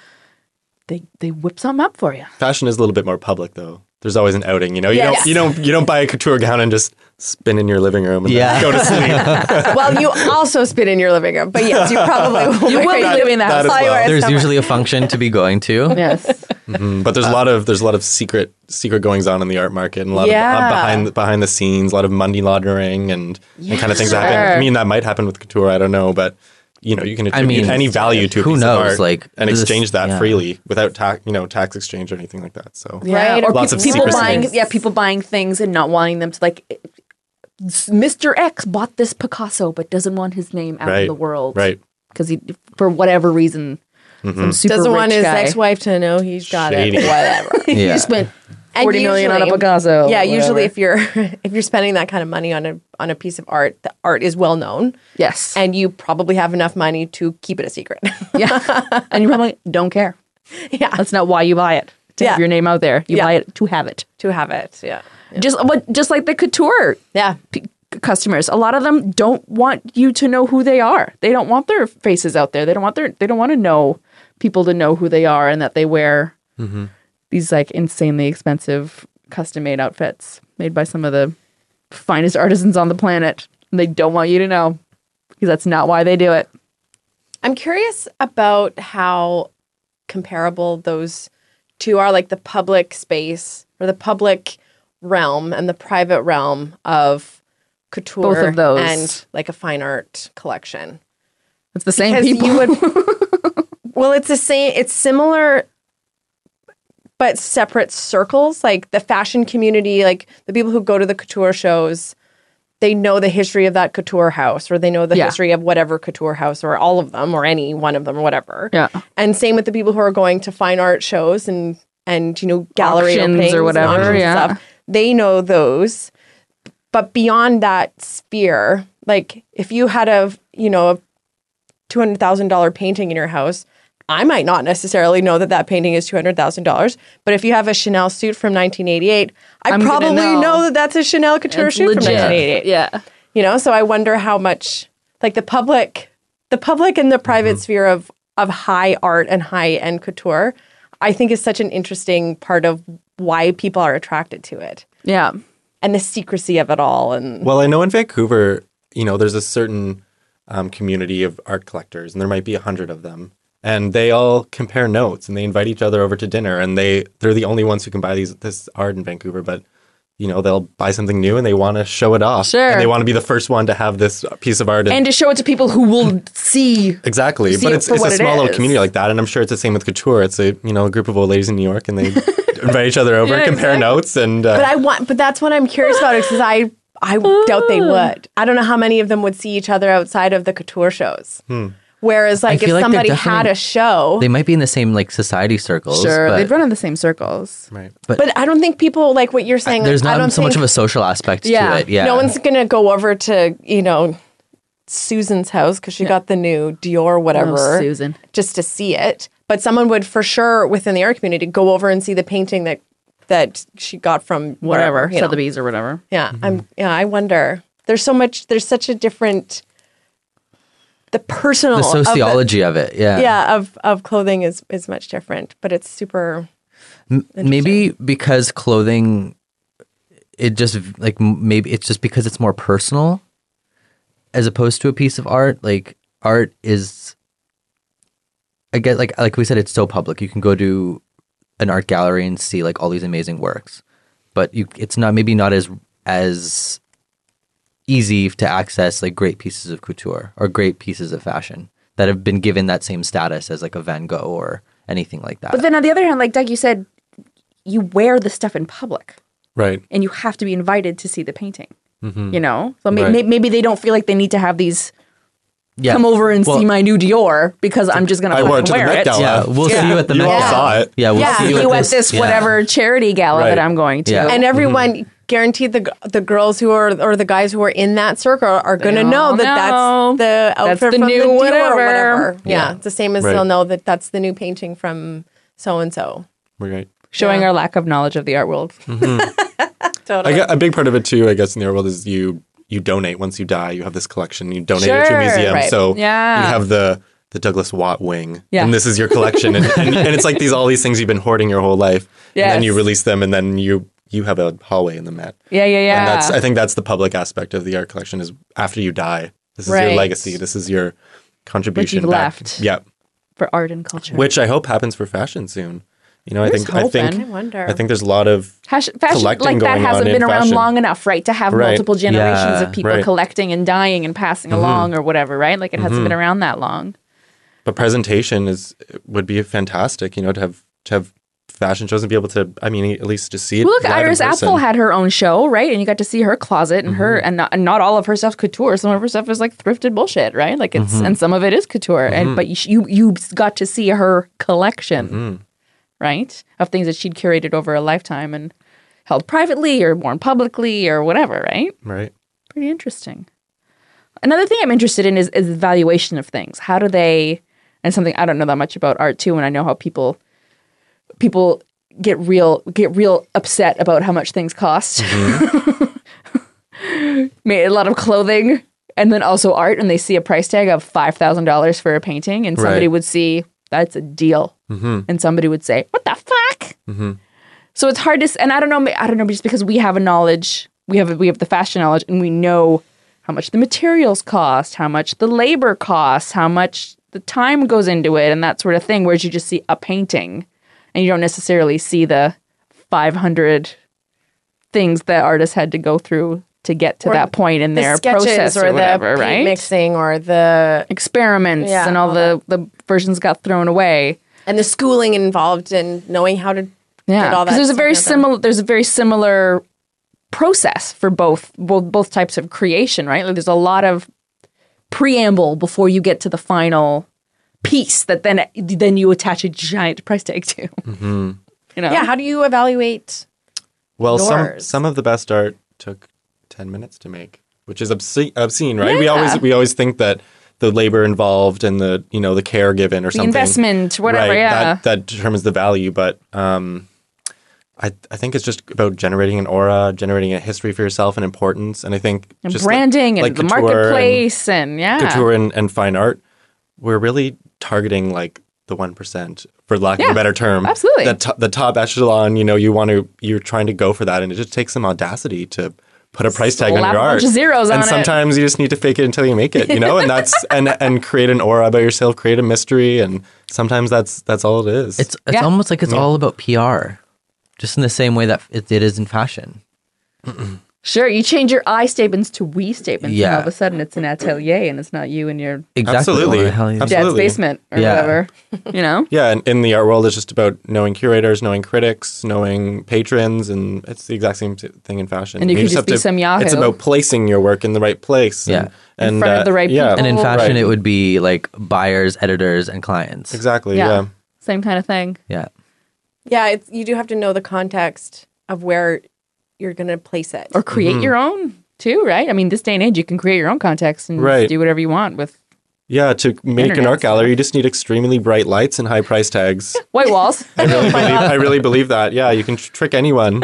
they whip something up for you. Fashion is a little bit more public though. There's always an outing, you Yes. you don't buy a couture gown and just spin in your living room and then go to sleep. Well, you also spit in your living room, but yes, you probably will. You will be leaving the house. That as well. There's usually a function to be going to. Yes. But there's a lot of secret goings on in the art market, and a lot of behind the scenes, a lot of money laundering and kind of things that happen. I mean, that might happen with couture. I don't know, but you can attribute any value to a piece of art and exchange that freely without tax exchange or anything like that. So Right. Or lots of people secrecy. people buying things and not wanting them to like. Mr. X bought this Picasso, but doesn't want his name out in the world, Right. Because he, for whatever reason, some super Doesn't want rich his guy. ex-wife to know he's got Shady. it. Whatever. Yeah. He spent And 40 million on a usually- Picasso. Yeah, whatever. usually if you're spending that kind of money on a piece of art, the art is well known, yes, and you probably have enough money to keep it a secret. yeah, and you probably don't care. Yeah, That's not why you buy it. To have Yeah. your name out there, you Yeah. buy it to have it. to have it. Yeah, Just like the couture yeah. customers, a lot of them don't want you to know who they are. They don't want their faces out there. They don't want to know people to know who they are and that they wear these like insanely expensive custom made outfits made by some of the finest artisans on the planet. And they don't want you to know because that's not why they do it. I'm curious about how comparable those two are, like the public space or the public realm and the private realm of couture, Both of those. and like a fine art collection. It's the same Because people. you would, well, it's the same. It's similar, but separate circles. Like the fashion community, like the people who go to the couture shows, they know the history of that couture house, or they know the Yeah. history of whatever couture house, or all of them, or any one of them, or whatever. Yeah. And same with the people who are going to fine art shows and gallery Auctions openings or and whatever, auctions and yeah. stuff. They know those. But beyond that sphere, like if you had a $200,000 painting in your house, I might not necessarily know that painting is $200,000. But if you have a Chanel suit from 1988, I I'm gonna probably know. know that that's a Chanel couture It's suit from legit. 1988. Yeah. So I wonder how much, like the public and the private sphere of high art and high end couture, I think is such an interesting part of why people are attracted to it. Yeah. And the secrecy of it all. And Well, I know in Vancouver, there's a certain community of art collectors, and there might be 100 of them, and they all compare notes, and they invite each other over to dinner, and they're the only ones who can buy this art in Vancouver, but they'll buy something new and they want to show it off, Sure. and they want to be the first one to have this piece of art. And to show it to people who will see. Exactly, see but it it's for a what it small little is. community like that, and I'm sure it's the same with couture. It's a group of old ladies in New York, and they invite each other over, Yeah, compare exactly. notes, and but that's what I'm curious about, because I doubt they would. I don't know how many of them would see each other outside of the couture shows. Whereas, like, if feel like they're somebody had definitely- a show, They might be in the same like society circles. Sure, but they'd run in the same circles. right. but I don't think people like what you're saying. there's I not don't so much think- of a social aspect Yeah. to it. Yeah. No one's gonna go over to Susan's house because she got the new Dior whatever, Oh, Susan. just to see it. But someone would for sure within the art community go over and see the painting that she got from Whatever. you know. Sotheby's or whatever. Yeah, I wonder. There's such a different. The personal, the sociology of it. Yeah. of clothing is much different, but it's super. Maybe because clothing, it just like maybe it's just because it's more personal, as opposed to a piece of art. Like art is, I guess, like we said, it's so public. You can go to an art gallery and see like all these amazing works, but it's not as easy to access like great pieces of couture or great pieces of fashion that have been given that same status as like a Van Gogh or anything like that. But then on the other hand, like Doug, you said, you wear the stuff in public Right. and you have to be invited to see the painting. So Right. maybe they don't feel like they need to have these yeah. come over and Well, see my new Dior because I'm just going I to wore it to the wear Met it. Gala. Yeah, we'll see you at the You Met all Gala. saw it. Yeah, we'll Yeah, see see you you at at this whatever charity gala Right. that I'm going to. Yeah. And everyone guaranteed the girls who are or the guys who are in that circle are going to know all that know. that's the outfit That's the from new the Dior whatever. or whatever. Yeah. Yeah. It's the same as Right. they'll know that that's the new painting from so and so. Right. Showing Yeah. our lack of knowledge of the art world. Totally. A big part of it too, I guess, in the art world is you donate once you die. You have this collection. You donate it to Sure, a museum. right. So Yeah. you have the Douglas Watt wing, Yeah. and this is your collection, and it's like all these things you've been hoarding your whole life, and then Yes. you release them, and then you have a hallway in the Met. Yeah. And I think that's the public aspect of the art collection is after you die. This is your Right. legacy. This is your contribution you've back. left. Yeah. For art and culture. Which I hope happens for fashion soon. You know, I Here's think I think hoping. I wonder. I think there's a lot of Fashion collecting like that going hasn't on been in around fashion. long enough, right? To have Right. multiple generations Yeah, of people right. collecting and dying and passing along or whatever, right? Like it hasn't been around that long. but presentation would be fantastic. You know, to have fashion shows and be able to. I mean, at least to see it. Well, look, live in Iris person. Apfel had her own show, right? And you got to see her closet and her, and not all of her stuff's couture. Some of her stuff is like thrifted bullshit, right? Like it's, and some of it is couture. And but you got to see her collection, right, of things that she'd curated over a lifetime and held privately or worn publicly or whatever, right? Right. Pretty interesting. Another thing I'm interested in is the valuation of things. How do they, and something I don't know that much about art too, and I know how people get real upset about how much things cost. Made a lot of clothing and then also art, and they see a price tag of $5,000 for a painting, and somebody Right. would see that's a deal, and somebody would say, "What the fuck?" So it's hard to, and I don't know, just because we have a knowledge, we have the fashion knowledge, and we know how much the materials cost, how much the labor costs, how much the time goes into it, and that sort of thing. Whereas you just see a painting, and you don't necessarily see the 500 things that artists had to go through to get to Or that point in the their sketches process or or whatever, the paint right? mixing or the Experiments Yeah, and all all the versions got thrown away. and the schooling involved in knowing how to Yeah, get all that. because there's a very stuff together. similar process for both types of creation, right? Like there's a lot of preamble before you get to the final piece that then you attach a giant price tag to. You know? Yeah, how do you evaluate? Well, Yours. some of the best art took 10 minutes to make, which is obscene, right? Yeah. We always think that the labor involved and the the care given or the something, investment, whatever. right, Yeah, that determines the value. But I think it's just about generating an aura, generating a history for yourself and importance. And I think and just branding like and the couture marketplace and yeah, couture and fine art, we're really targeting like the 1%, for lack of Yeah, a better term. absolutely. The top echelon, you're trying to go for that, and it just takes some audacity to put a price tag on Slap your a art. bunch of zeros on and it. sometimes you just need to fake it until you make it, and that's and create an aura about yourself, create a mystery, and sometimes that's all it is. It's Yeah. almost like it's all about PR, just in the same way that it is in fashion. Sure, you change your I statements to we statements, and Yeah. all of a sudden it's an atelier, and it's not you in your Exactly. Absolutely. What the hell you- Absolutely. dad's basement or Yeah. whatever. You know, Yeah, and in the art world, it's just about knowing curators, knowing critics, knowing patrons, and it's the exact same thing in fashion. And you could just just have be some Yahoo. It's about placing your work in the right place. Yeah. and In front of the right yeah, people. And in fashion, right. it would be like buyers, editors, and clients. Exactly. yeah, Yeah. same kind of thing. Yeah. Yeah, you do have to know the context of where you're going to place it. Or create your own too, right? I mean, this day and age, you can create your own context and Right. do whatever you want with Yeah, to make an Internet art stuff. gallery, you just need extremely bright lights and high price tags. white walls. I really believe that. Yeah, you can trick anyone.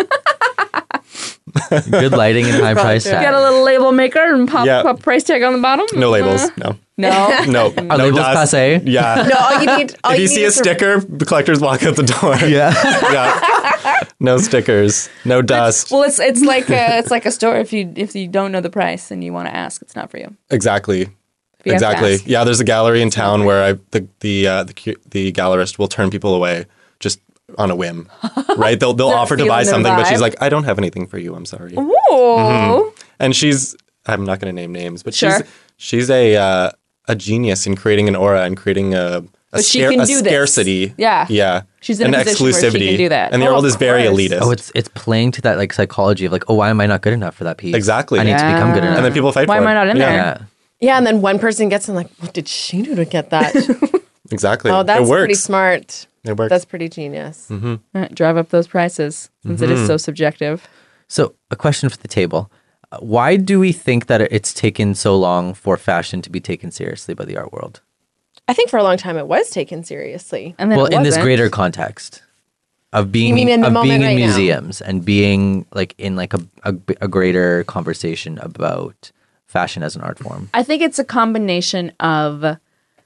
Good lighting and high price Get a tag. little label maker and pop Yeah. pop price tag on the bottom. No labels. No. No. No. Are labels dust. passe? Yeah. No, all you need. All If you see need a is sticker, the collectors walk out the door. Yeah. Yeah. No stickers. No dust. Well, it's like a store. If you don't know the price and you want to ask, it's not for you. Exactly. You have to Exactly. ask. Yeah, there's a gallery in town where the gallerist will turn people away just on a whim. Right? They'll offer to buy feeling the something, but she's vibe. like, I don't have anything for you. I'm sorry. Ooh. And I'm not going to name names, but Sure. she's a genius in creating an aura and creating a But she can do this. scarcity. Yeah. Yeah. She's in an a position where she exclusivity. can do that. And the Oh, world of is very course. elitist. Oh, it's playing to that like psychology of like, oh, why am I not good enough for that piece? Exactly. I need to become good enough. and then people fight Why for am it. I not in yeah. there? yeah. Yeah, and then one person gets in like, what did she do to get that? Exactly. Oh, that's it works. pretty smart. It works. That's pretty genius. Drive up those prices since it is so subjective. So, a question for the table. Why do we think that it's taken so long for fashion to be taken seriously by the art world? I think for a long time it was taken seriously. And then Well, it in this wasn't. greater context of being mean in the of moment being in right now? museums and being like in like a greater conversation about fashion as an art form. I think it's a combination of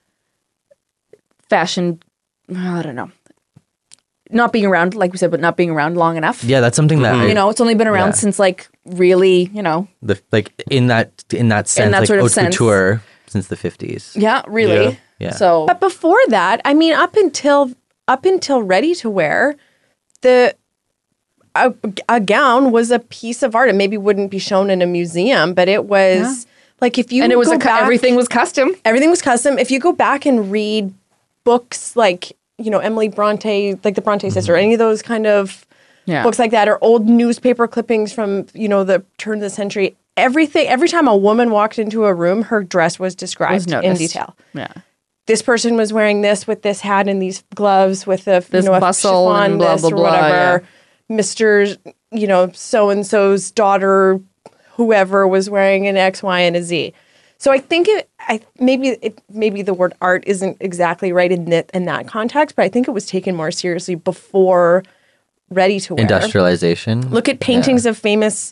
fashion. I don't know. Not being around, like we said, but not being around long enough. Yeah, that's something that You know, it's only been around Yeah. since like really, you know, like in that sense, that like sort of haute sense. couture since the 50s. yeah, really. Yeah. So But before that, I mean, up until up until ready to wear, a gown was a piece of art. It maybe wouldn't be shown in a museum, but it was like if you And it was go back, everything was custom. everything was custom. If you go back and read books like, Emily Bronte, like the Bronte sister, any of those kind of Yeah. books like that, or old newspaper clippings from, the turn of the century, every time a woman walked into a room, her dress was described Was in noticed. detail. Yeah. This person was wearing this with this hat and these gloves with a, This a bustle chiffon and blah, this blah, or blah, whatever. Mr. So-and-so's daughter, whoever was wearing an X, Y, and a Z. So I think maybe the word art isn't exactly right in that context, but I think it was taken more seriously before ready to wear. Industrialization. Look at paintings of famous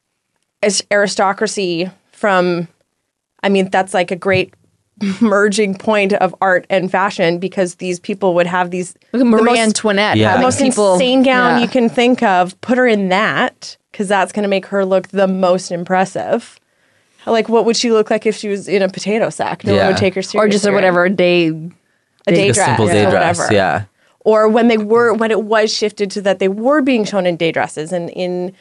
aristocracy from, that's like a great merging point of art and fashion, because these people would have these Look at Marie Antoinette. Yeah. having the most people, insane gown yeah. you can think of. Put her in that, because that's going to make her look the most impressive. Like, what would she look like if she was in a potato sack? No one Yeah. would take her seriously. Or just a whatever right? day. A day a dress. simple day or dress. whatever. Yeah. Or when it was shifted to that they were being shown in day dresses, and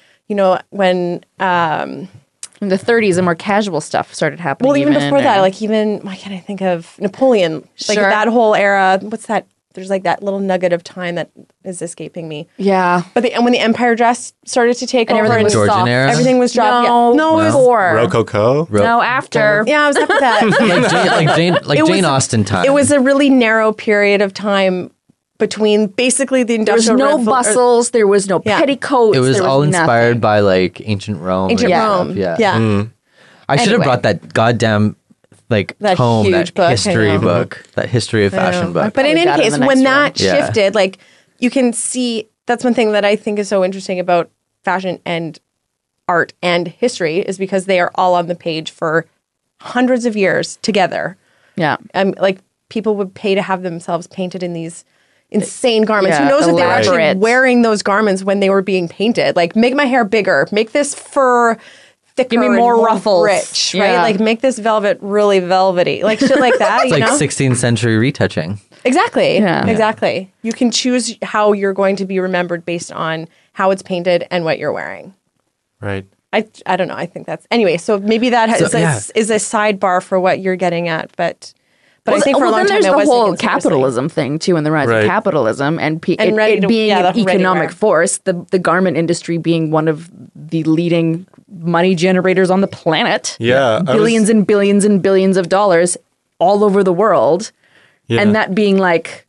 when In the 30s, the more casual stuff started happening. even before that, or- like why can't I think of Napoleon? Like Sure. that whole era. What's that? There's like that little nugget of time that is escaping me. yeah. But when the Empire dress started to take And over, everything was Georgian soft. era? everything was dropped. No, No, it was before. Rococo. No, after. yeah, I was up with that. Like It was- Jane Austen time. It was a really narrow period of time between basically the There was industrial no bustles. There was no Yeah. petticoats. It was there all inspired nothing. by like ancient Rome. ancient and Rome. stuff. Yeah. I should have Anyway. brought that goddamn That tome, huge that book, I history know. book, that history of fashion book. But in Probably any got it in case, the when next that room. Yeah. shifted, like you can see, that's one thing that I think is so interesting about fashion and art and history, is because they are all on the page for hundreds of years together. Yeah. Like people would pay to have themselves painted in these insane garments. Yeah, Who knows that they were actually elaborate. wearing those garments when they were being painted? Like, make my hair bigger, make this fur thicker, Give me and more ruffles. rich, right? Yeah. Like, make this velvet really velvety, like shit like that. It's you like know, 16th century retouching. exactly, Yeah. exactly. You can choose how you're going to be remembered based on how it's painted and what you're wearing. Right. I don't know. I think that's anyway. So maybe that So, is a sidebar for what you're getting at, but I think for a long then time there's it the was whole taken seriously. capitalism thing too, and the rise Right. of capitalism and, And ready it to- being yeah, an the ready-to-wear. economic force. The garment industry being one of the leading money generators on the planet. Yeah, I billions was- and billions and billions of dollars all over the world, Yeah. and that being like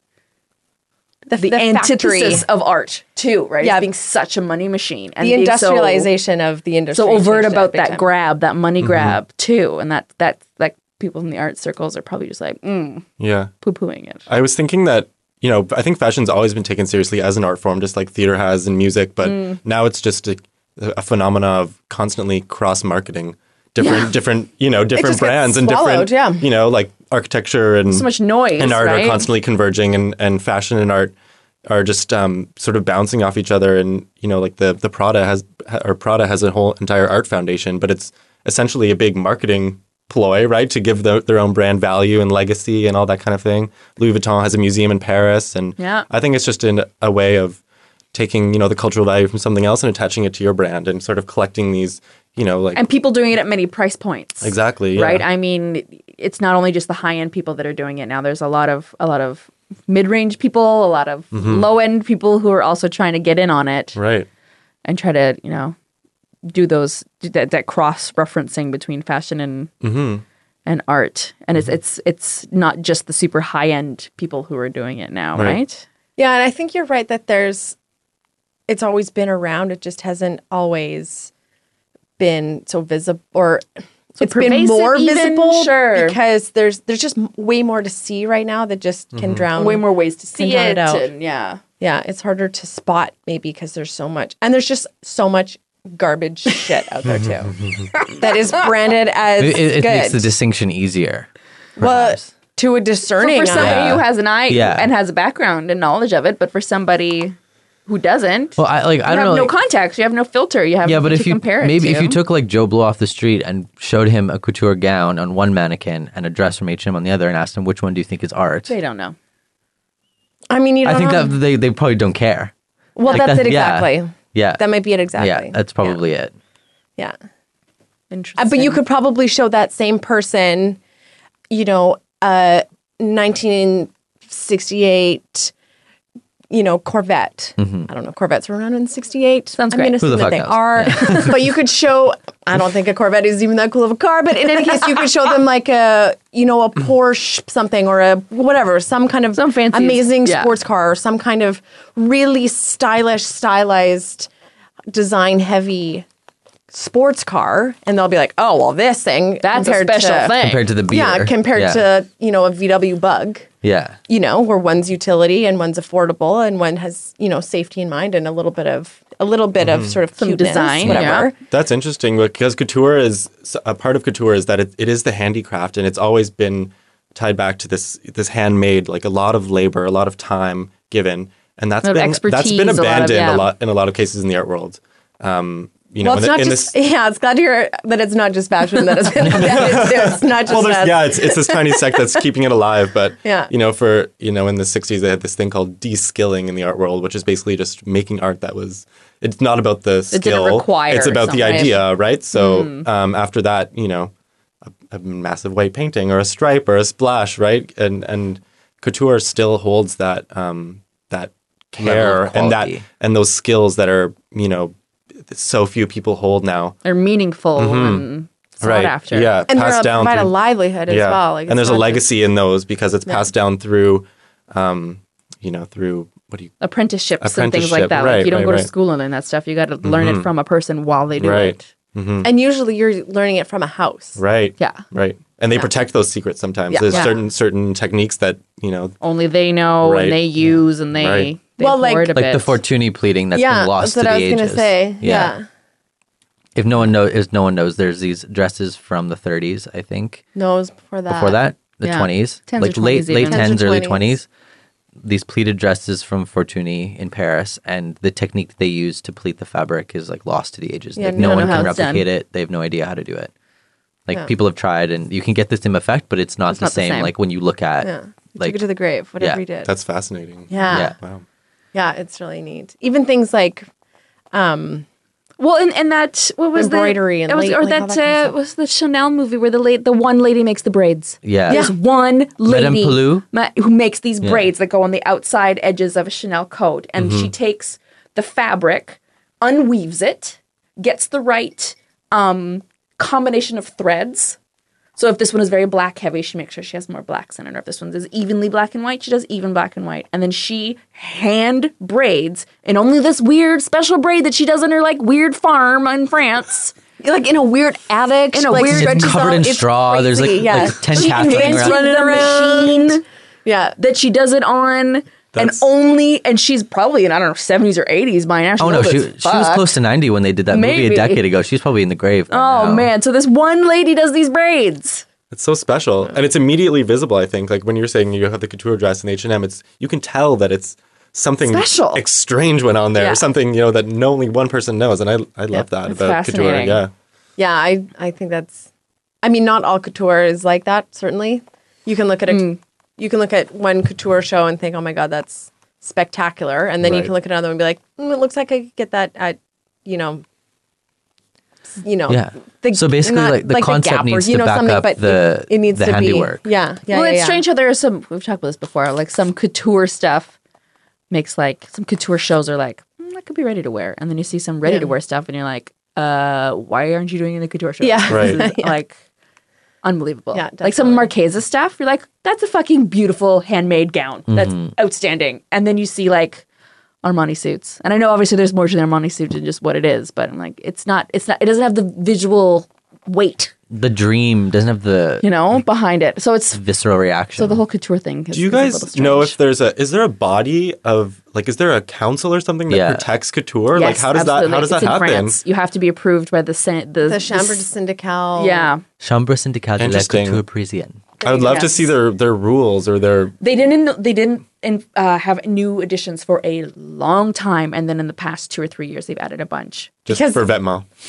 the antithesis of art too, right? Yeah. It's being such a money machine and the being industrialization of the industry. so overt changed it about big that time. grab, that money grab too, and that like people in the art circles are probably just like Yeah. poo-pooing it. I was thinking that, I think fashion's always been taken seriously as an art form, just like theater has in music, but now it's just a phenomena of constantly cross-marketing different, different just brands gets and different, swallowed, like architecture and So much noise, and art right? are constantly converging, and fashion and art are just sort of bouncing off each other. And like the Prada has a whole entire art foundation, but it's essentially a big marketing ploy, right, to give their own brand value and legacy and all that kind of thing. Louis Vuitton has a museum in Paris, and Yeah. I think it's just a way of taking the cultural value from something else and attaching it to your brand and sort of collecting these like And people doing it at many price points. exactly, yeah. Right? I mean, it's not only just the high-end people that are doing it now. There's a lot of mid-range people, a lot of low-end people who are also trying to get in on it Right. and try to, do that cross-referencing between fashion and art. And it's not just the super high-end people who are doing it now, Right. right? Yeah, and I think you're right that it's always been around. It just hasn't always been so visible, or it's been pervasive more even? visible Sure. because there's just way more to see right now that just can drown. Way more ways to see drown it. it out. And, yeah. Yeah, it's harder to spot maybe because there's so much, and there's just so much garbage shit out there too that is branded as It good. makes the distinction easier. well, perhaps. to a So discerning for somebody eye. who has an eye Yeah. and has a background and knowledge of it, but for somebody who doesn't, Well, I you don't have know. no like- context, you have no filter, you have yeah, but to if you compare it maybe to. if you took like Joe Blow off the street and showed him a couture gown on one mannequin and a dress from H&M on the other and asked him which one do you think is art, they don't know. I mean, you don't I think know. that they probably don't care. Well, like that's that- it yeah. exactly. Yeah. That might be it exactly. Yeah, that's probably it. Yeah. Interesting. But you could probably show that same person, 1968, Corvette. I don't know. Corvettes were around in 68. Sounds I'm great. going to Who the assume that fuck they knows? are. But you could show, I don't think a Corvette is even that cool of a car, but in any case, you could show them like a Porsche something or a whatever, some kind of Some fancy- amazing yeah. sports car or some kind of really stylized, design heavy sports car, and they'll be like, "Oh, well, this thing That's a compared special to, thing. Compared to the beer. Yeah, compared Yeah. to a VW Bug, Yeah. where one's utility and one's affordable, and one has safety in mind and a little bit of sort of Some cuteness, design, whatever. That's interesting because couture is a part of couture is that it is the handicraft, and it's always been tied back to this handmade, like a lot of labor, a lot of time given, and that's lot of been expertise, a lot of- abandoned yeah. in a lot of cases in the art world. Well, it's not just it's glad to hear that it's not just fashion that has been abandoned too. It's not just us. it's this tiny sect that's keeping it alive. But Yeah. in the 60s they had this thing called de-skilling in the art world, which is basically just making art that was. It's not about the didn't skill. require It's about the something. idea, right? So after that, a massive white painting or a stripe or a splash, right? And couture still holds that that care and quality. and those skills that are so few people hold now. They're meaningful and sought after. Yeah, And passed they're down provide a through, livelihood as well. Like, and it's there's a not legacy in those because it's passed down through, through what do you Apprenticeships and things like Apprenticeship, that. right, like you don't right, go to right. school and learn that stuff. You got to learn it from a person while they do Right. it. And usually you're learning it from a house. right, Yeah. right, and they protect those secrets sometimes. Yeah. There's Yeah. certain techniques that Only they know Right. and they use and they, Right. they Well, like- hoard a Like bit. the Fortuny pleating that's Yeah, been lost that's what to I the was ages. gonna say. Yeah. If no one knows, there's these dresses from the 30s, I think. No, it was before that. Before that, the Yeah. 20s, 10s or like 20s late even. 10s, 10s or early 20s. 20s. These pleated dresses from Fortuny in Paris, and the technique that they use to pleat the fabric is like lost to the ages. Yeah, like you no don't one know can how it's done. replicate it. They have no idea how to do it. Like Yeah. people have tried, and you can get the same effect, but it's not, the, not the same, same. Like when you look at, Yeah. You like took it to the grave, whatever yeah, you did. that's fascinating. yeah. Wow. Yeah, it's really neat. Even things like Well, and that what was Embroidery the, and that was, late- or like all that that kind of stuff. was the Chanel movie where the one lady makes the braids. yeah, There's one Madame lady Poulou? who makes these braids that go on the outside edges of a Chanel coat, and she takes the fabric, unweaves it, gets the right combination of threads. So if this one is very black heavy, she makes sure she has more blacks in it. Or if this one is evenly black and white, she does even black and white. And then she hand braids in only this weird special braid that she does in her like weird farm in France. like in a weird attic, In a like, weird- it's stretches covered out. in It's straw. There's like crazy, yeah. like 10 She cats running invents around. running the around. machine Yeah. that she does it on. That's- And she's probably in, I don't know, 70s or 80s by now. She's Oh no, old she as was fuck. close to 90 when they did that movie Maybe. a decade ago. She's probably in the grave. By Oh now. man, so this one lady does these braids. It's so special, and it's immediately visible. I think, like when you're saying you have the couture dress in H&M, you can tell that it's something Special. strange went on there, Yeah. something that only one person knows, and I love that it's about couture. fascinating. Yeah, Yeah, I think that's. I mean, not all couture is like that. Certainly, you can look at you can look at one couture show and think, oh my god, that's spectacular, and then you Right. can look at another and be like, it looks like I could get that at, Yeah. So basically, not like the Gap concept or, needs to back something, up but the it needs the to handiwork. be. Yeah, yeah. Well, yeah, it's yeah. strange how there are some, we've talked about this before, like some couture stuff makes like, some couture shows are like, that could be ready to wear. And then you see some ready to wear stuff and you're like, why aren't you doing it in the couture show? Yeah. Right. This is, like unbelievable. Yeah, like some Marquesa stuff, you're like, that's a fucking beautiful handmade gown. That's outstanding. And then you see like Armani suits. And I know obviously there's more to the Armani suit than just what it is, but I'm like, it doesn't have the visual weight, The dream doesn't have the behind it. So it's, visceral reaction. so the whole couture thing. Do you guys know if is there a body of is there a council or something that Yeah. protects couture? Yes, How does absolutely. that It's in happen? France. You have to be approved by the the Chambre de Syndicale. Yeah, Chambre syndicale de la Interesting. couture parisienne. I would love to Yes. see their rules or their they didn't have new editions for a long time, and then in the past 2 or 3 years they've added a bunch. just Because- for Vetements.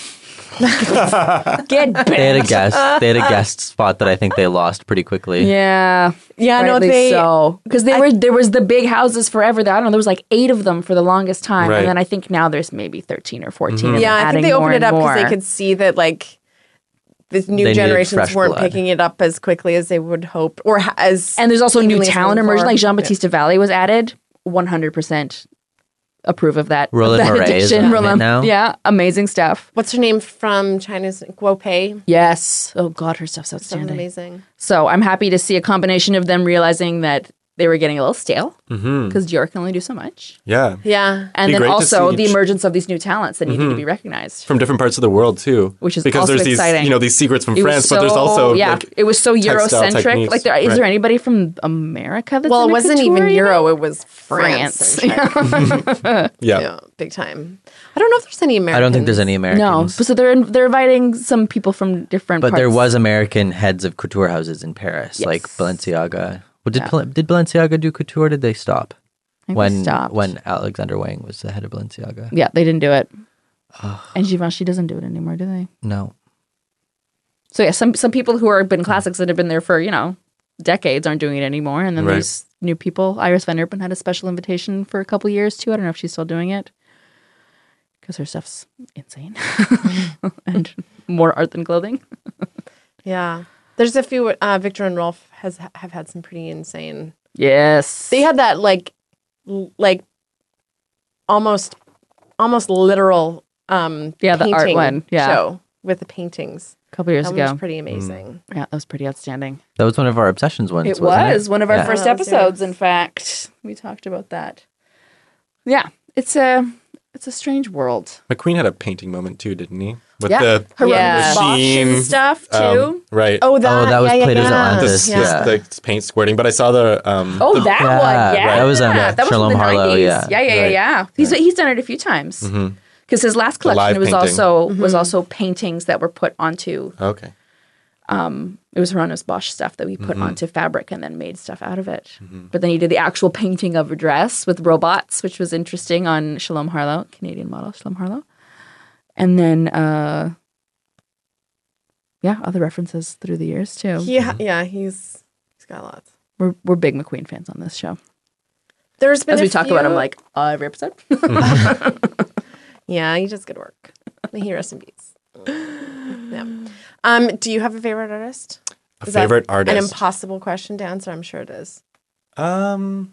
Get They had a bent. guest. They had a guest spot that I think they lost pretty quickly. Yeah. Yeah, no, rightly so. Because there was the big houses forever. I don't know. There was like 8 of them for the longest time, Right. and then I think now there's maybe 13 or 14. And Yeah, they're I think adding they more opened it and up because they more. could see that like the new They needed generations fresh weren't blood. picking it up as quickly as they would hope, or as And there's also new evenly as talent before. emerging. Like Jean Baptiste Valley was added. 100% approve of that. Roland of that Mouret is addition. on it Roland- now. Yeah, amazing stuff. What's her name from China's Guo Pei? Yes. Oh God, her stuff's Sounds outstanding. amazing. So I'm happy to see a combination of them realizing that they were getting a little stale because Dior can only do so much, Yeah. Yeah. and Be then great to also see the each- emergence of these new talents that needed to be recognized. From different parts of the world too. Which is because also there's exciting. these, these secrets from It was France, but there's also like, it was so textile Eurocentric. techniques. Like, is Right. there anybody from America that's Well, it into wasn't even couture Euro; it was France. France. and China. yeah. Yeah, big time. I don't know if there's any Americans. I don't think there's any No, Americans. so they're inviting some people from different. But parts. there was American heads of couture houses in Paris, like Yes. Balenciaga. Well, did Balenciaga do couture? Or did they stop I think they stopped. when Alexander Wang was the head of Balenciaga? Yeah, they didn't do it. And Givenchy doesn't do it anymore, do they? No. So yeah, some people who are been classics that have been there for decades aren't doing it anymore, and then Right. there's new people. Iris Van Herpen had a special invitation for a couple years too. I don't know if she's still doing it because her stuff's insane and more art than clothing. Yeah, there's a few. Victor and Rolf have had some pretty insane. Yes, They had that like almost literal Yeah, the art painting one, yeah. show with the paintings. a couple years That ago. one was pretty amazing. Yeah, that was pretty outstanding. That was one of our obsessions once. It wasn't was one of our Yeah. first Oh, that was episodes. yours. In fact, we talked about that. Yeah, it's a strange world. McQueen had a painting moment too, didn't he? With Yeah. the Her Yeah. machine stuff too. right. Oh, that. Oh, that was yeah, Plato's yeah, yeah. Atlantis, Yeah. The paint squirting. But I saw the Oh, the- that Yeah, one. right. Yeah, That was, that was Shalom from the Harlow, 90s. yeah. Yeah. Right. He's done it a few times because his last The live collection was painting. also paintings that were put onto. Okay. It was Hieronymus Bosch stuff that we put onto fabric and then made stuff out of it. But then he did the actual painting of a dress with robots, which was interesting on Shalom Harlow, Canadian model Shalom Harlow, and then other references through the years too. Yeah, he's got lots. We're big McQueen fans on this show. There's been As a we talk few- about him like every episode. Yeah, he does good work. May he rest in peace. Yeah. Do you have a favorite artist? A Is that favorite An artist. impossible question to answer. I'm sure it is. I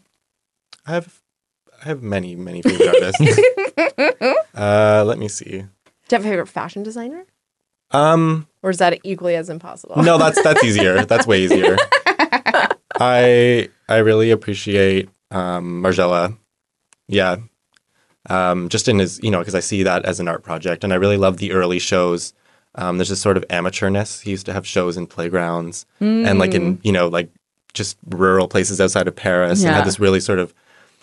have many favorite artists. Let me see. Do you have a favorite fashion designer? Um, Or is that equally as impossible? no, that's easier. That's way easier. I really appreciate Margiela. Yeah. Just in his, because I see that as an art project, and I really love the early shows. There's this sort of amateurness. He used to have shows in playgrounds and like in, like just rural places outside of Paris, and Yeah. had this really sort of,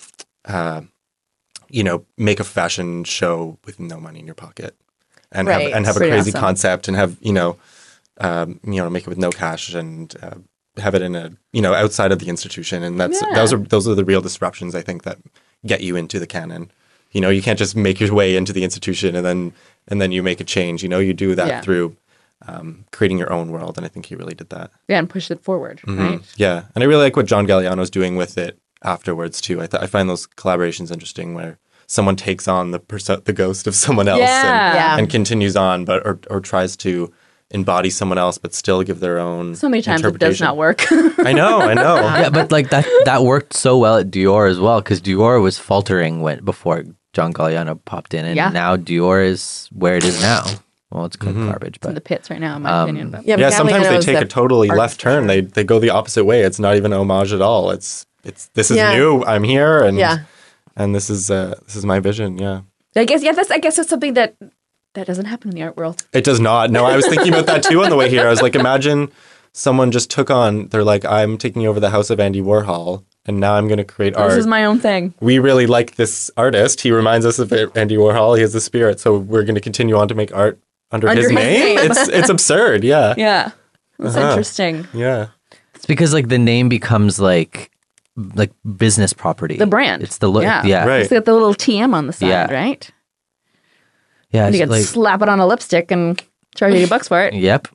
make a fashion show with no money in your pocket, and Right. have a Pretty crazy awesome. concept, and have make it with no cash, and have it in a outside of the institution, and those are the real disruptions I think that get you into the canon. You can't just make your way into the institution and then you make a change. You do that Yeah. through creating your own world, and I think he really did that. Yeah, and push it forward, right? Yeah, and I really like what John Galliano's doing with it afterwards too. I find those collaborations interesting, where someone takes on the ghost of someone else Yeah. and continues on, but or tries to embody someone else, but still give their own. So many times it does interpretation. not work. I know. Yeah, but like that worked so well at Dior as well, because Dior was faltering before John Galliano popped in, and Yeah. now Dior is where it is now. Well, it's Mm-hmm. garbage, in the but pits right now, in my opinion. But Yeah, Yeah, but sometimes they Galliano's take the a totally art left turn. sure. They go the opposite way. It's not even an homage at all. It's this is Yeah. new. I'm here, and Yeah. and this is my vision. Yeah. I guess that's something that doesn't happen in the art world. It does not. No, I was thinking about that too on the way here. I was like, imagine someone just took on, they're like, I'm taking over the house of Andy Warhol, and now I'm going to create art. This is my own thing. We really like this artist. He reminds us of Andy Warhol. He has the spirit. So we're going to continue on to make art under his name. It's absurd. Yeah. Yeah, that's Uh-huh. interesting. Yeah. it's because like the name becomes like business property. The brand. It's the look. Yeah. Yeah. Right. It's got the little TM on the side, Yeah. right? Yeah, And you it's can slap it on a lipstick and charge $80 for it. yep.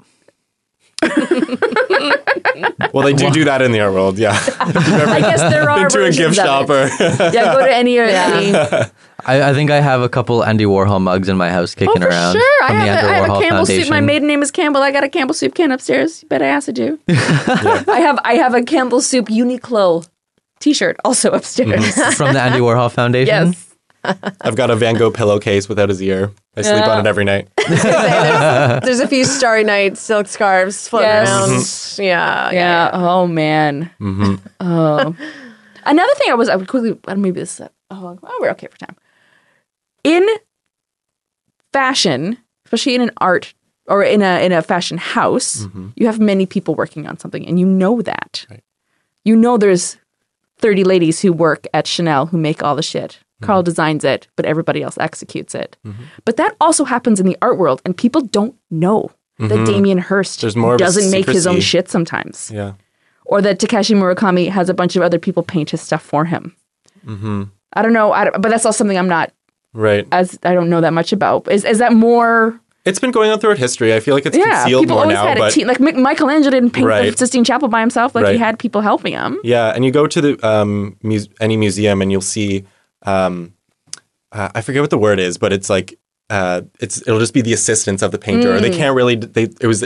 Well, they do that in the art world. Yeah. I guess there are Been to a versions gift of shop it. or Yeah, go to any. I think I have a couple Andy Warhol mugs in my house kicking For around. sure. I from the have Andy a Warhol Campbell soup. Foundation. My maiden name is Campbell. I got a Campbell soup can upstairs. You bet I asked you. I have a Campbell soup Uniqlo t-shirt also upstairs. From the Andy Warhol Foundation. Yes. I've got a Van Gogh pillowcase without his ear. I sleep on it every night. There's a few Starry Night silk scarves floating Yes. around. Yeah. Yeah. Oh man. Oh. Another thing I would quickly maybe this. We're okay for time. In fashion, especially in an art or in a fashion house, you have many people working on something, and you know that. Right. You know there's 30 ladies who work at Chanel who make all the shit. Carl designs it, but everybody else executes it. But that also happens in the art world, and people don't know that Damien Hirst There's more of a doesn't make his own secrecy. shit sometimes. Yeah. Or that Takashi Murakami has a bunch of other people paint his stuff for him. I don't know, but that's also something I'm not, Right. I don't know that much about. Is that more? It's been going on throughout history. I feel like it's Yeah, concealed people more always now. had a But team. Like Michelangelo didn't paint Right. the Sistine Chapel by himself. Like he Right. had people helping him. yeah, and you go to the any museum and you'll see I forget what the word is, but it's like it'll just be the assistants of the painter. Or they can't really it was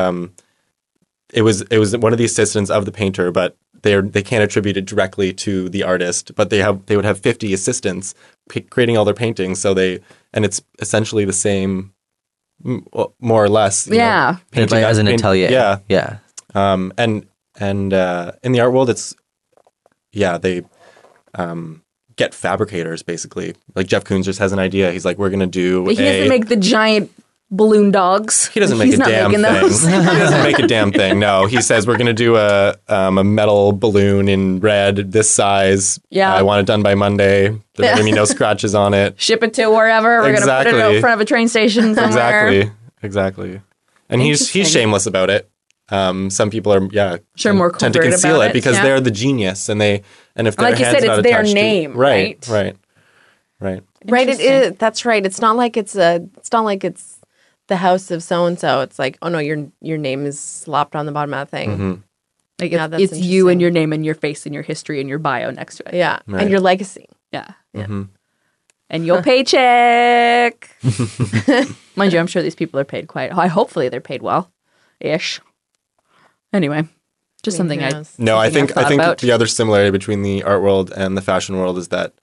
one of the assistants of the painter, but they can't attribute it directly to the artist. But they would have 50 assistants creating all their paintings. So it's essentially the same, more or less. you know, Yeah. It's like as an atelier. Yeah. Yeah. And in the art world, it's they get fabricators basically. Like Jeff Koons just has an idea. He's like, we're gonna do. He doesn't make the giant balloon dogs. He doesn't make He's a not damn making thing. those. He doesn't make a damn thing. No, he says we're gonna do a metal balloon in red, this size. Yeah. I want it done by Monday. There's gonna be no scratches on it. Ship it to wherever. We're gonna put it Exactly. in front of a train station somewhere. Exactly. And he's Interesting. shameless about it. Some people are Sure, more tend to covert conceal about it because yeah. they're the genius and if their Like you hand's said, not it's their attached to- name, right. right? Right. It Interesting. is. That's right. It's not like it's the house of so and so. It's like, oh no, your name is slopped on the bottom of that thing. Like Yeah, that's it's you and interesting. your name and your face and your history and your bio next to it. Yeah. Right. And your legacy. Yeah. Mm-hmm. And your paycheck. Mind you, I'm sure these people are paid hopefully they're paid well. Ish. Anyway. Just something who I knows? No, I something think I've thought about. the other similarity between the art world and the fashion world is that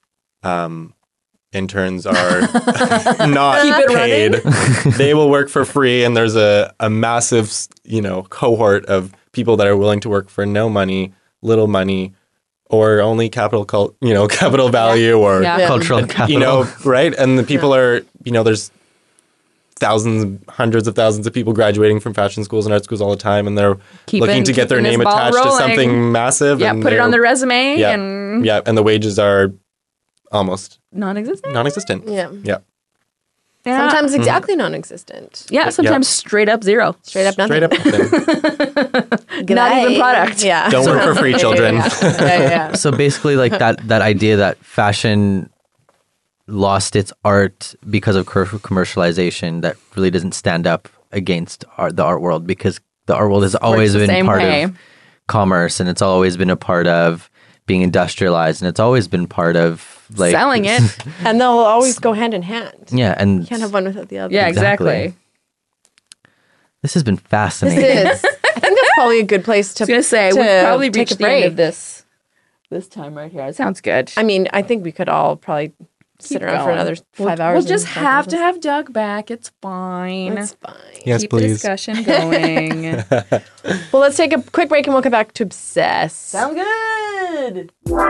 interns are not Keep it paid. They will work for free, and there's a massive cohort of people that are willing to work for no money, little money, or only capital value, or Yeah. Cultural capital. right? And the people are there's thousands, hundreds of thousands of people graduating from fashion schools and art schools all the time, and they're looking to get their keeping name this ball attached to rolling. something massive. Yeah, and put it on they're- the resume yeah, and yeah, and the wages are almost non-existent. non-existent. Yeah. Yeah, Yeah. Sometimes exactly non-existent. Yeah, sometimes straight up zero. Straight up nothing. straight up. nothing. Good Not even night. product. Yeah. Don't work for free, children. yeah. So basically, like that idea that fashion lost its art because of commercialization, that really doesn't stand up against the art world, because the art world has always the been same part way. of commerce, and it's always been a part of being industrialized, and it's always been part of like Selling it. And they'll always go hand in hand. Yeah, and You can't have one without the other. Yeah, Exactly. exactly. this has been This fascinating. is. I think that's probably a good place to. I was gonna say to we probably take reached a the end break. of this time right here. It sounds good. I mean, I think we could all probably sit around for going. another 5 hours. We'll and just talk have about to have Doug back. It's fine. this. That's fine. Yes, Keep the please. discussion going. Well, let's take a quick break and we'll come back to obsess. Sounds good.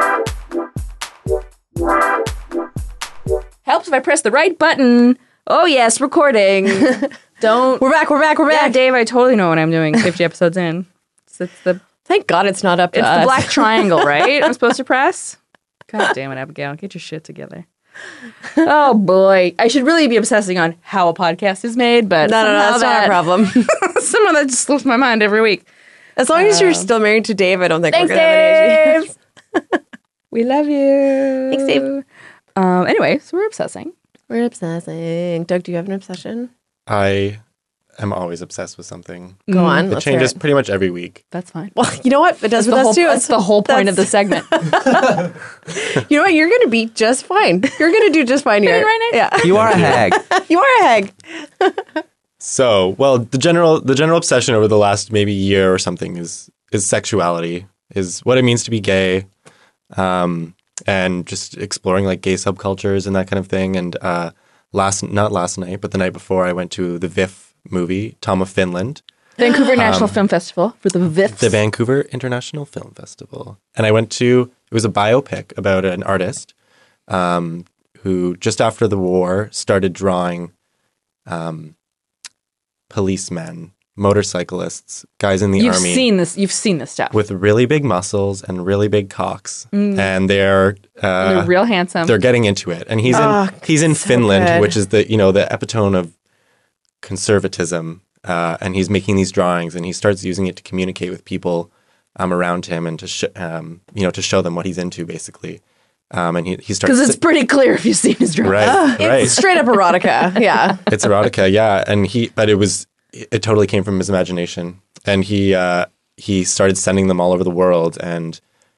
Helps if I press the right button. Oh yes, recording. Don't. We're back. Yeah, back. Dave, I totally know what I'm doing. 50 episodes in. It's the Thank God it's not up to us. the black triangle, right? I'm supposed to press. God damn it, Abigail, get your shit together. Oh boy, I should really be obsessing on how a podcast is made, but No, that's not our problem. Somehow that just slips my mind every week. As long as you're still married to Dave, I don't think Thanks, we're going to have an issue. Dave. We love you. Thanks, Dave. Anyway, so we're obsessing. We're obsessing. Doug, do you have an obsession? I am always obsessed with something. Go on. It Let's hear changes it. pretty much every week. That's fine. Well, you know what? It does with us too. That's the whole point of the segment. You know what? You're going to be just fine. You're going to do just fine here. right, Nick? Yeah. You are a hag. You are a hag. So, well, the general obsession over the last maybe year or something is sexuality, is what it means to be gay, and just exploring like gay subcultures and that kind of thing. And not last night, but the night before, I went to the VIFF movie, Tom of Finland, Vancouver National Film Festival for the VIFs. the Vancouver International Film Festival, and I went to. It was a biopic about an artist who just after the war started drawing policemen, motorcyclists, guys in the You've army seen this. You've seen this stuff. with really big muscles and really big cocks, and they're They're real handsome. they're getting into it. And he's in so Finland, good. which is the epitome of conservatism, and he's making these drawings, and he starts using it to communicate with people around him and to show them what he's into, basically. And he starts Because it's pretty clear if you've seen his drawing. right. It's straight up erotica. Yeah. It's erotica, yeah. And it totally came from his imagination. And he started sending them all over the world. And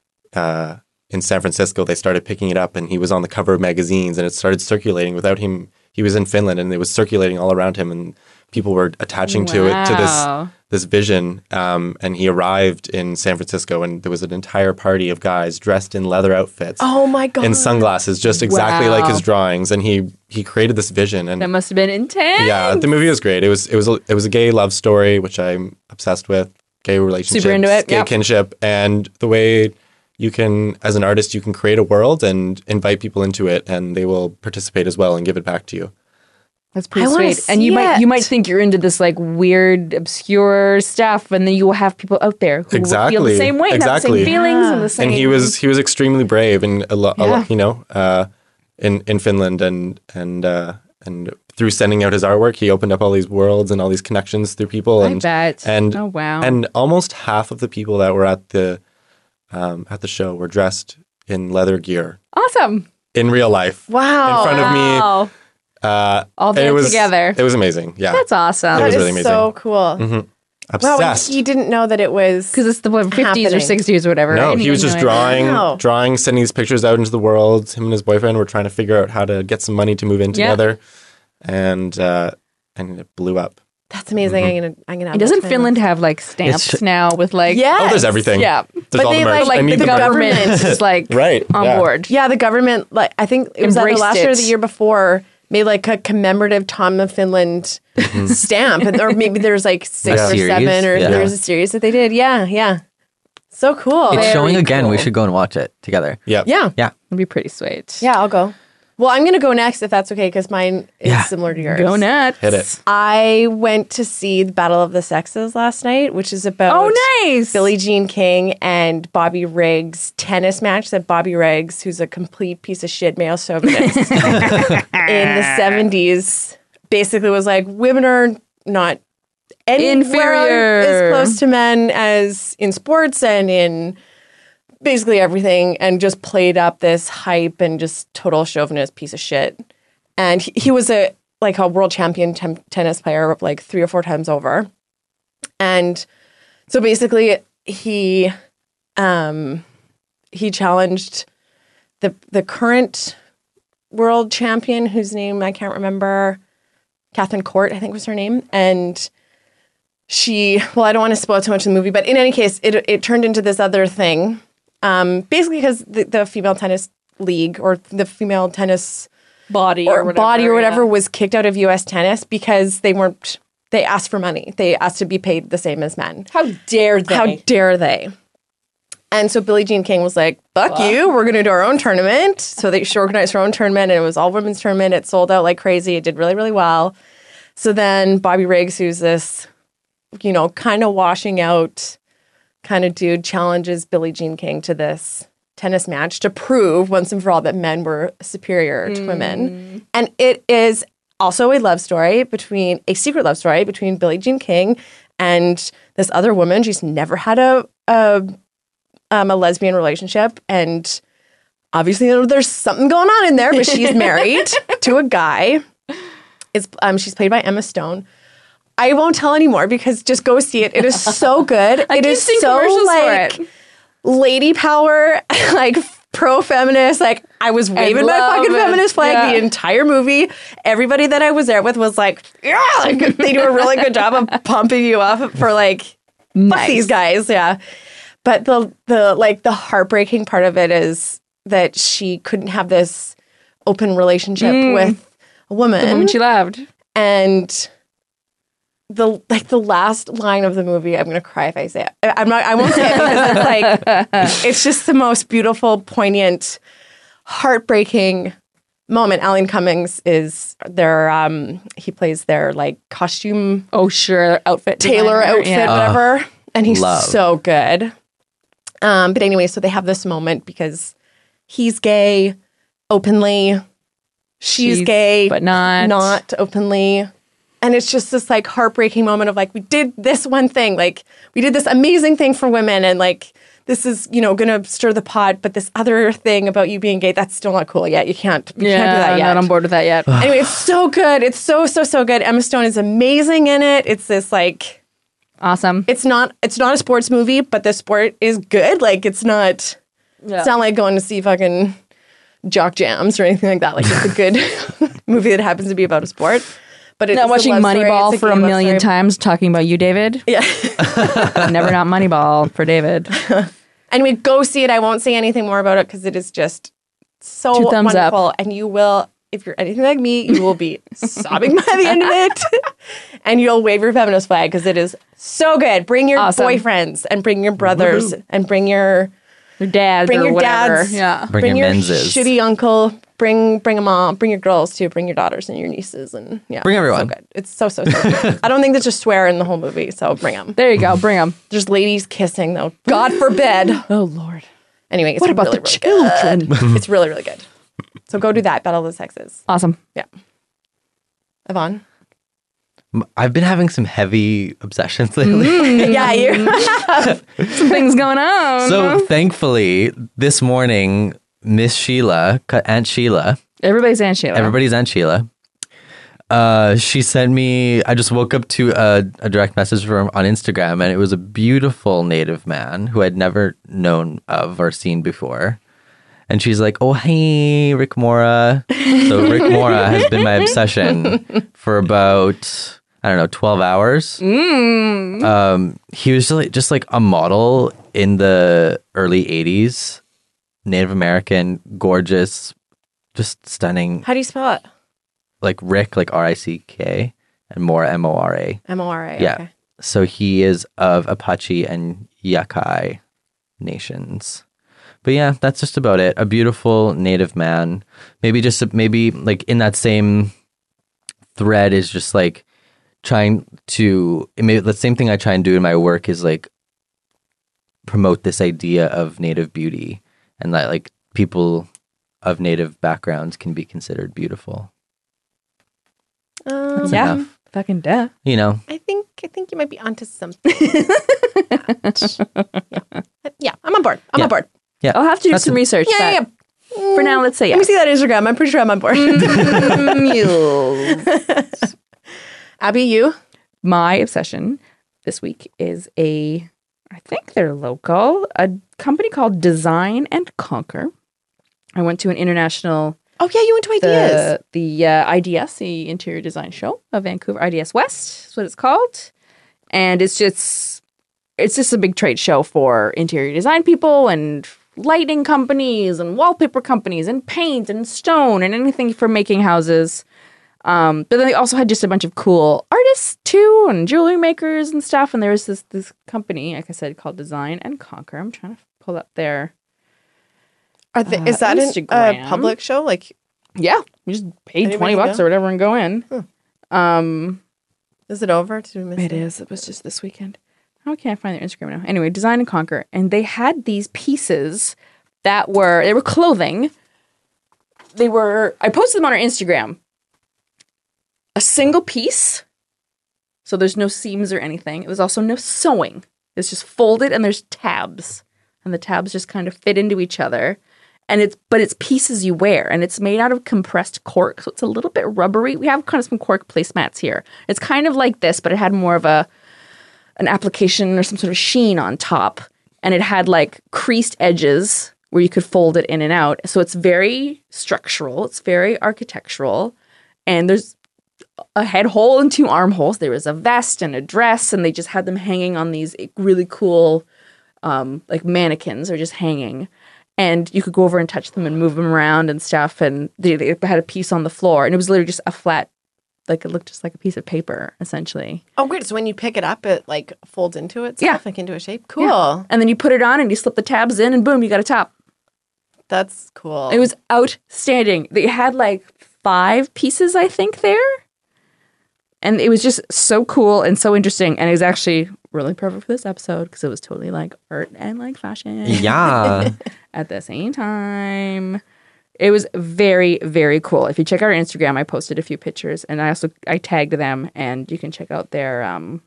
in San Francisco, they started picking it up, and he was on the cover of magazines, and it started circulating without him. He was in Finland, and it was circulating all around him, and people were attaching to it, to Wow. this vision. And he arrived in San Francisco, and there was an entire party of guys dressed in leather outfits. Oh my God. And sunglasses, just exactly like Wow. his drawings. And he created this vision. And That must have been intense. yeah, the movie was great. It was a gay love story, which I'm obsessed with. Gay relationships, Super into it, gay yep. kinship, and the way you can, as an artist, you can create a world and invite people into it, and they will participate as well and give it back to you. That's pretty I wanna sweet. And see you might it. think you're into this like weird, obscure stuff, and then you will have people out there who will feel the Exactly. same way, and have the Exactly. same feelings, and the same. And he was extremely brave, and a lot, Yeah. in Finland, and through sending out his artwork, he opened up all these worlds and all these connections through people. I And bet. And Oh, wow. And almost half of the people that were at the show were dressed in leather gear Awesome. in real life. Wow. In front of me. Wow. All And there together. It was amazing. Yeah. That's awesome. It That was is really amazing. so cool. Wow, Obsessed. he didn't know that it was Because it's the 50s or happening. 60s or whatever. No, right? he was just had no idea. Wow. drawing, sending these pictures out into the world. Him and his boyfriend were trying to figure out how to get some money to move in Yeah. together, and it blew up. That's amazing. I'm gonna. And doesn't Finland have like stamps It's- now with like? Yeah. Oh, there's everything. Yeah. There's But all they, the merch. like I need the the merch. government is like Right, on yeah. board. Yeah, the government, like I think it was either Embraced last year or it. the year before, made like a commemorative Tom of Finland stamp, and or maybe there's like 6 A or series? 7, or Yeah. there's a series that they did. Yeah. So cool. It's Very showing again. We cool. should go and watch it together. Yeah. Yeah. Yeah. It'd be pretty sweet. Yeah, I'll go. Well, I'm gonna go next if that's okay, because mine is Yeah. similar to yours. Go nuts. Hit it. I went to see the Battle of the Sexes last night, which is about Oh, nice. Billie Jean King and Bobby Riggs tennis match that Bobby Riggs, who's a complete piece of shit male chauvinist in the 70s, basically was like, women are not anywhere Inferior. as close to men as in sports and in basically everything, and just played up this hype and just total chauvinist piece of shit. And he was a world champion tennis player like 3 or 4 times over. And so basically he challenged the current world champion, whose name I can't remember, Catherine Court, I think was her name. And I don't want to spoil too much of the movie, but in any case, it turned into this other thing. Basically because the female tennis league or the female tennis Body or whatever yeah. was kicked out of U.S. tennis because they asked for money. They asked to be paid the same as men. How dare they? How dare they? And so Billie Jean King was like, fuck you, we're going to do our own tournament. So she organized her own tournament, and it was all women's tournament. It sold out like crazy. It did really, really well. So then Bobby Riggs, who's this, kind of washing out kind of dude, challenges Billie Jean King to this tennis match to prove once and for all that men were superior to women. And it is also a secret love story between Billie Jean King and this other woman. She's never had a lesbian relationship, and obviously there's something going on in there, but she's married to a guy. She's played by Emma Stone. I won't tell anymore because just go see it. It is so good. I It keep is seeing so commercials like for it. lady power, like pro-feminist. Like I was waving my love fucking it. feminist flag Yeah. the entire movie. Everybody that I was there with was like, yeah, like, they do a really good job of pumping you up for like, fuck Nice. these guys, yeah. But the heartbreaking part of it is that she couldn't have this open relationship with a woman, The woman she loved. and the last line of the movie, I'm gonna cry if I say it. I won't say it because it's like it's just the most beautiful, poignant, heartbreaking moment. Alan Cummings is their he plays their like costume Oh, sure. Outfit. tailor designer. outfit, Yeah. whatever. And he's Love. so good. But anyway, so they have this moment because he's gay openly. She's gay, but not openly. And it's just this like heartbreaking moment of like, we did this one thing, like we did this amazing thing for women, and like this is, gonna stir the pot, but this other thing about you being gay, that's still not cool yet. You can't do that yet. Not on board with that yet. Anyway, it's so good. It's so good. Emma Stone is amazing in it. It's this like Awesome. it's not a sports movie, but the sport is good. Like it's not like going to see fucking Jock Jams or anything like that. Like it's a good movie that happens to be about a sport. But it's Not a watching love story. Moneyball It's for a gay love million story. times, talking about you, David. Yeah. Never not Moneyball for David. Anyway, go see it. I won't say anything more about it because it is just so 2 thumbs up. wonderful. And you will, if you're anything like me, you will be sobbing by the end of it. And you'll wave your feminist flag because it is so good. Bring your Awesome. boyfriends and bring your brothers and bring your Your dad Bring or your whatever. dads. Yeah. Bring your your menses. shitty uncle. Bring a mom. Bring your girls too. Bring your daughters and your nieces and yeah. Bring everyone. It's so good. It's so good. I don't think there's a swear in the whole movie, so bring them. There you go. Bring them. There's ladies kissing though. God forbid. Oh, Lord. Anyway, it's What about really, the really good. children? It's really good. So go do that. Battle of the Sexes. Awesome. Yeah. Yvonne. I've been having some heavy obsessions lately. Yeah, you. Some things going on. So thankfully, this morning, Miss Sheila, Aunt Sheila, Everybody's Aunt Sheila. everybody's Aunt Sheila, she sent me, I just woke up to a direct message from on Instagram, and it was a beautiful native man who I'd never known of or seen before. And she's like, oh, hey, Rick Mora. So Rick Mora has been my obsession for about, 12 hours. He was just like a model in the early 80s. Native American, gorgeous, just stunning. How do you spell it? Like Rick, like R-I-C-K, and Mora, M-O-R-A. M-O-R-A. Yeah. Okay. So he is of Apache and Yakai nations. But yeah, that's just about it. A beautiful native man. Maybe like in that same thread is just like trying to, maybe the same thing I try and do in my work is like promote this idea of native beauty and that like people of native backgrounds can be considered beautiful. That's Yeah. enough. Fucking duh. You know, I think you might be onto something. Yeah, I'm on board. I'm on board. yeah. I'll have to do That's some a- research. Yeah. For now, let's say Let me see that Instagram. I'm pretty sure I'm on board. Mules. Abby, you? My obsession this week is I think they're local, a company called Design and Conquer. I went to an international, Oh yeah, you went to Ideas. the IDS, the Interior Design Show of Vancouver, IDS West is what it's called. And it's just a big trade show for interior design people and lighting companies and wallpaper companies and paint and stone and anything for making houses. But then they also had just a bunch of cool artists too and jewelry makers and stuff. And there was this company, like I said, called Design and Conquer. I'm trying to pull up their Is that a Instagram. public show? Like, yeah. You just paid Anybody $20 go? or whatever and go in. is it over? Did we miss It is. It was just this weekend. How can I find their Instagram now? Anyway, Design and Conquer. And they had these pieces they were clothing. I posted them on our Instagram. A single piece. So there's no seams or anything. It was also no sewing. It's just folded and there's tabs. And the tabs just kind of fit into each other. but it's pieces you wear, and it's made out of compressed cork, so it's a little bit rubbery. We have kind of some cork placemats here. It's kind of like this, but it had more of an application or some sort of sheen on top, and it had like creased edges where you could fold it in and out. So it's very structural. It's very architectural, and there's a head hole and 2 armholes. There was a vest and a dress, and they just had them hanging on these really cool like mannequins or just hanging. And you could go over and touch them and move them around and stuff. And they had a piece on the floor, and it was literally just a flat, like it looked just like a piece of paper, essentially. Oh, weird. So when you pick it up, it like folds into itself, Yeah. like into a shape? Cool. Yeah. And then you put it on and you slip the tabs in, and boom, you got a top. That's cool. It was outstanding. They had like 5 pieces, I think, there. And it was just so cool and so interesting. And it was actually really perfect for this episode because it was totally like art and like fashion Yeah. at the same time. It was very, very cool. If you check out our Instagram, I posted a few pictures, and I tagged them, and you can check out their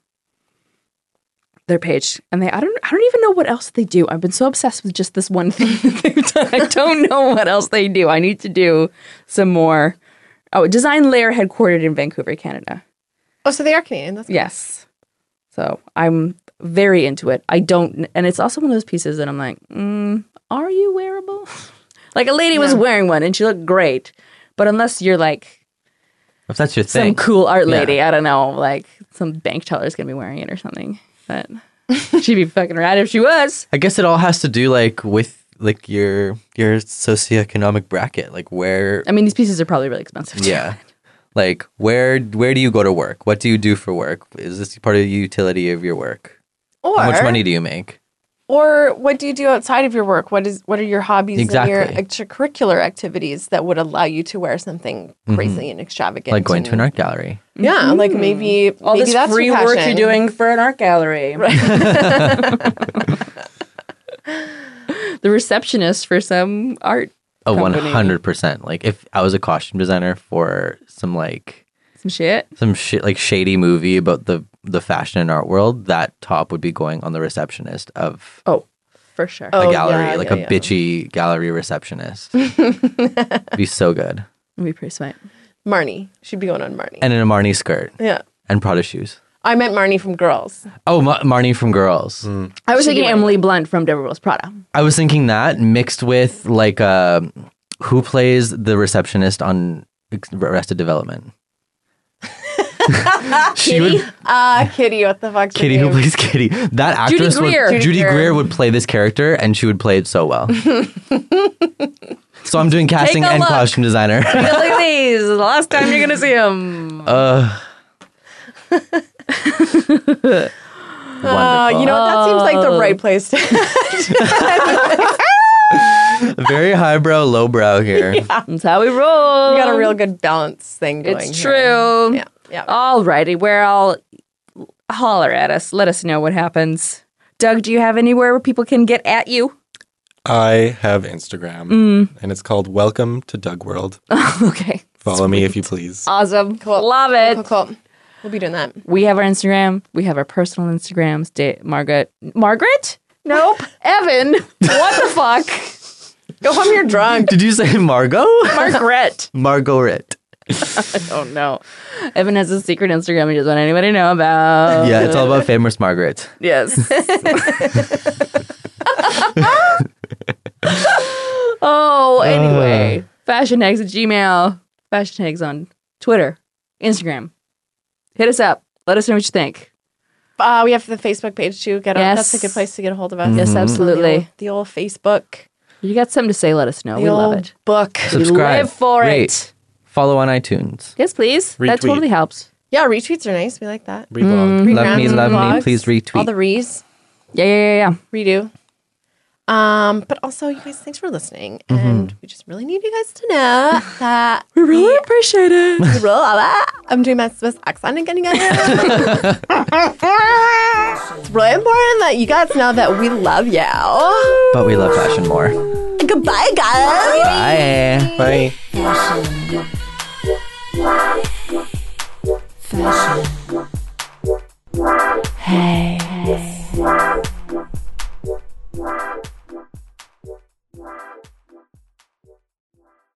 page. And I don't even know what else they do. I've been so obsessed with just this one thing that they've done. I don't know what else they do. I need to do some more. Oh, Design Layer, headquartered in Vancouver, Canada. Oh, so they are Canadian. That's cool. Yes. So I'm very into it. And it's also one of those pieces that I'm like, are you wearable? Like a lady was wearing one and she looked great. But unless you're like If that's your some thing. cool art lady, Yeah. I don't know, like some bank teller's going to be wearing it or something. But she'd be fucking rad if she was. I guess it all has to do like with like your socioeconomic bracket, like where. I mean, these pieces are probably really expensive too. Yeah. Like where do you go to work? What do you do for work? Is this part of the utility of your work? Or, How much money do you make? Or what do you do outside of your work? What are your hobbies Exactly. and your extracurricular activities that would allow you to wear something crazy and extravagant? Like going to an and- art gallery. Yeah, like maybe All maybe this that's free your work passion. you're doing for an art gallery. The receptionist for some art Oh, company. 100%. Like if I was a costume designer for some Some shit. like shady movie about the fashion and art world, that top would be going on the receptionist of Oh, for sure. a gallery, yeah, like yeah, a yeah. bitchy gallery receptionist. It'd be so good. It'd be pretty sweet. Marnie. She'd be going on Marnie. And in a Marnie skirt Yeah. and Prada shoes. I meant Marnie from Girls. Oh, Marnie from Girls. I was She'd be thinking wearing Emily Blunt from Deborah Rose Prada. I was thinking that mixed with like who plays the receptionist on Arrested Development? She would Kitty, what the fuck's her Kitty who name? plays Kitty. That actress Greer. would Judy Judy Greer. Greer would play this character and she would play it so well. So I'm doing casting a and look. costume designer. Look at these. The last time you're going to see them. Wonderful. You know what? That seems like the right place to. Very highbrow, lowbrow here. That's how we roll. We got a real good balance thing going. It's here. true. Yeah. Yeah. Alrighty. Well, holler at us. Let us know what happens. Doug, do you have anywhere where people can get at you? I have Instagram, and it's called Welcome to Doug World. Okay. Follow me if you please. Awesome. Cool. Love it. Cool. We'll be doing that. We have our Instagram. We have our personal Instagrams. Margaret? Nope. Evan. What the fuck? Go home, you're drunk. Did you say Margot? Margaret. Margaret. Oh no. Evan has a secret Instagram he doesn't want anybody to know about. Yeah, it's all about famous Margaret. Yes. Oh, anyway. Fashion Eggs at Gmail. Fashion Eggs on Twitter, Instagram. Hit us up. Let us know what you think. We have the Facebook page too. Yes. That's a good place to get a hold of us. Yes, absolutely. The old Facebook. You got something to say, let us know. The We old love it. book. We Subscribe. live for Rate. it. Follow on iTunes. Yes, please. That Retweet. totally helps. Yeah, retweets are nice. We like that. Reblog. Love me, Regrams, love me. vlogs, Please retweet. All the rees. Yeah. Redo. But also, you guys, thanks for listening. And we just really need you guys to know that We really appreciate it. we roll all that. I'm doing my Swiss accent again. It's really important that you guys know that we love you. But we love fashion more. Goodbye, guys. Bye. Bye. Fashion. Fashion. Hey.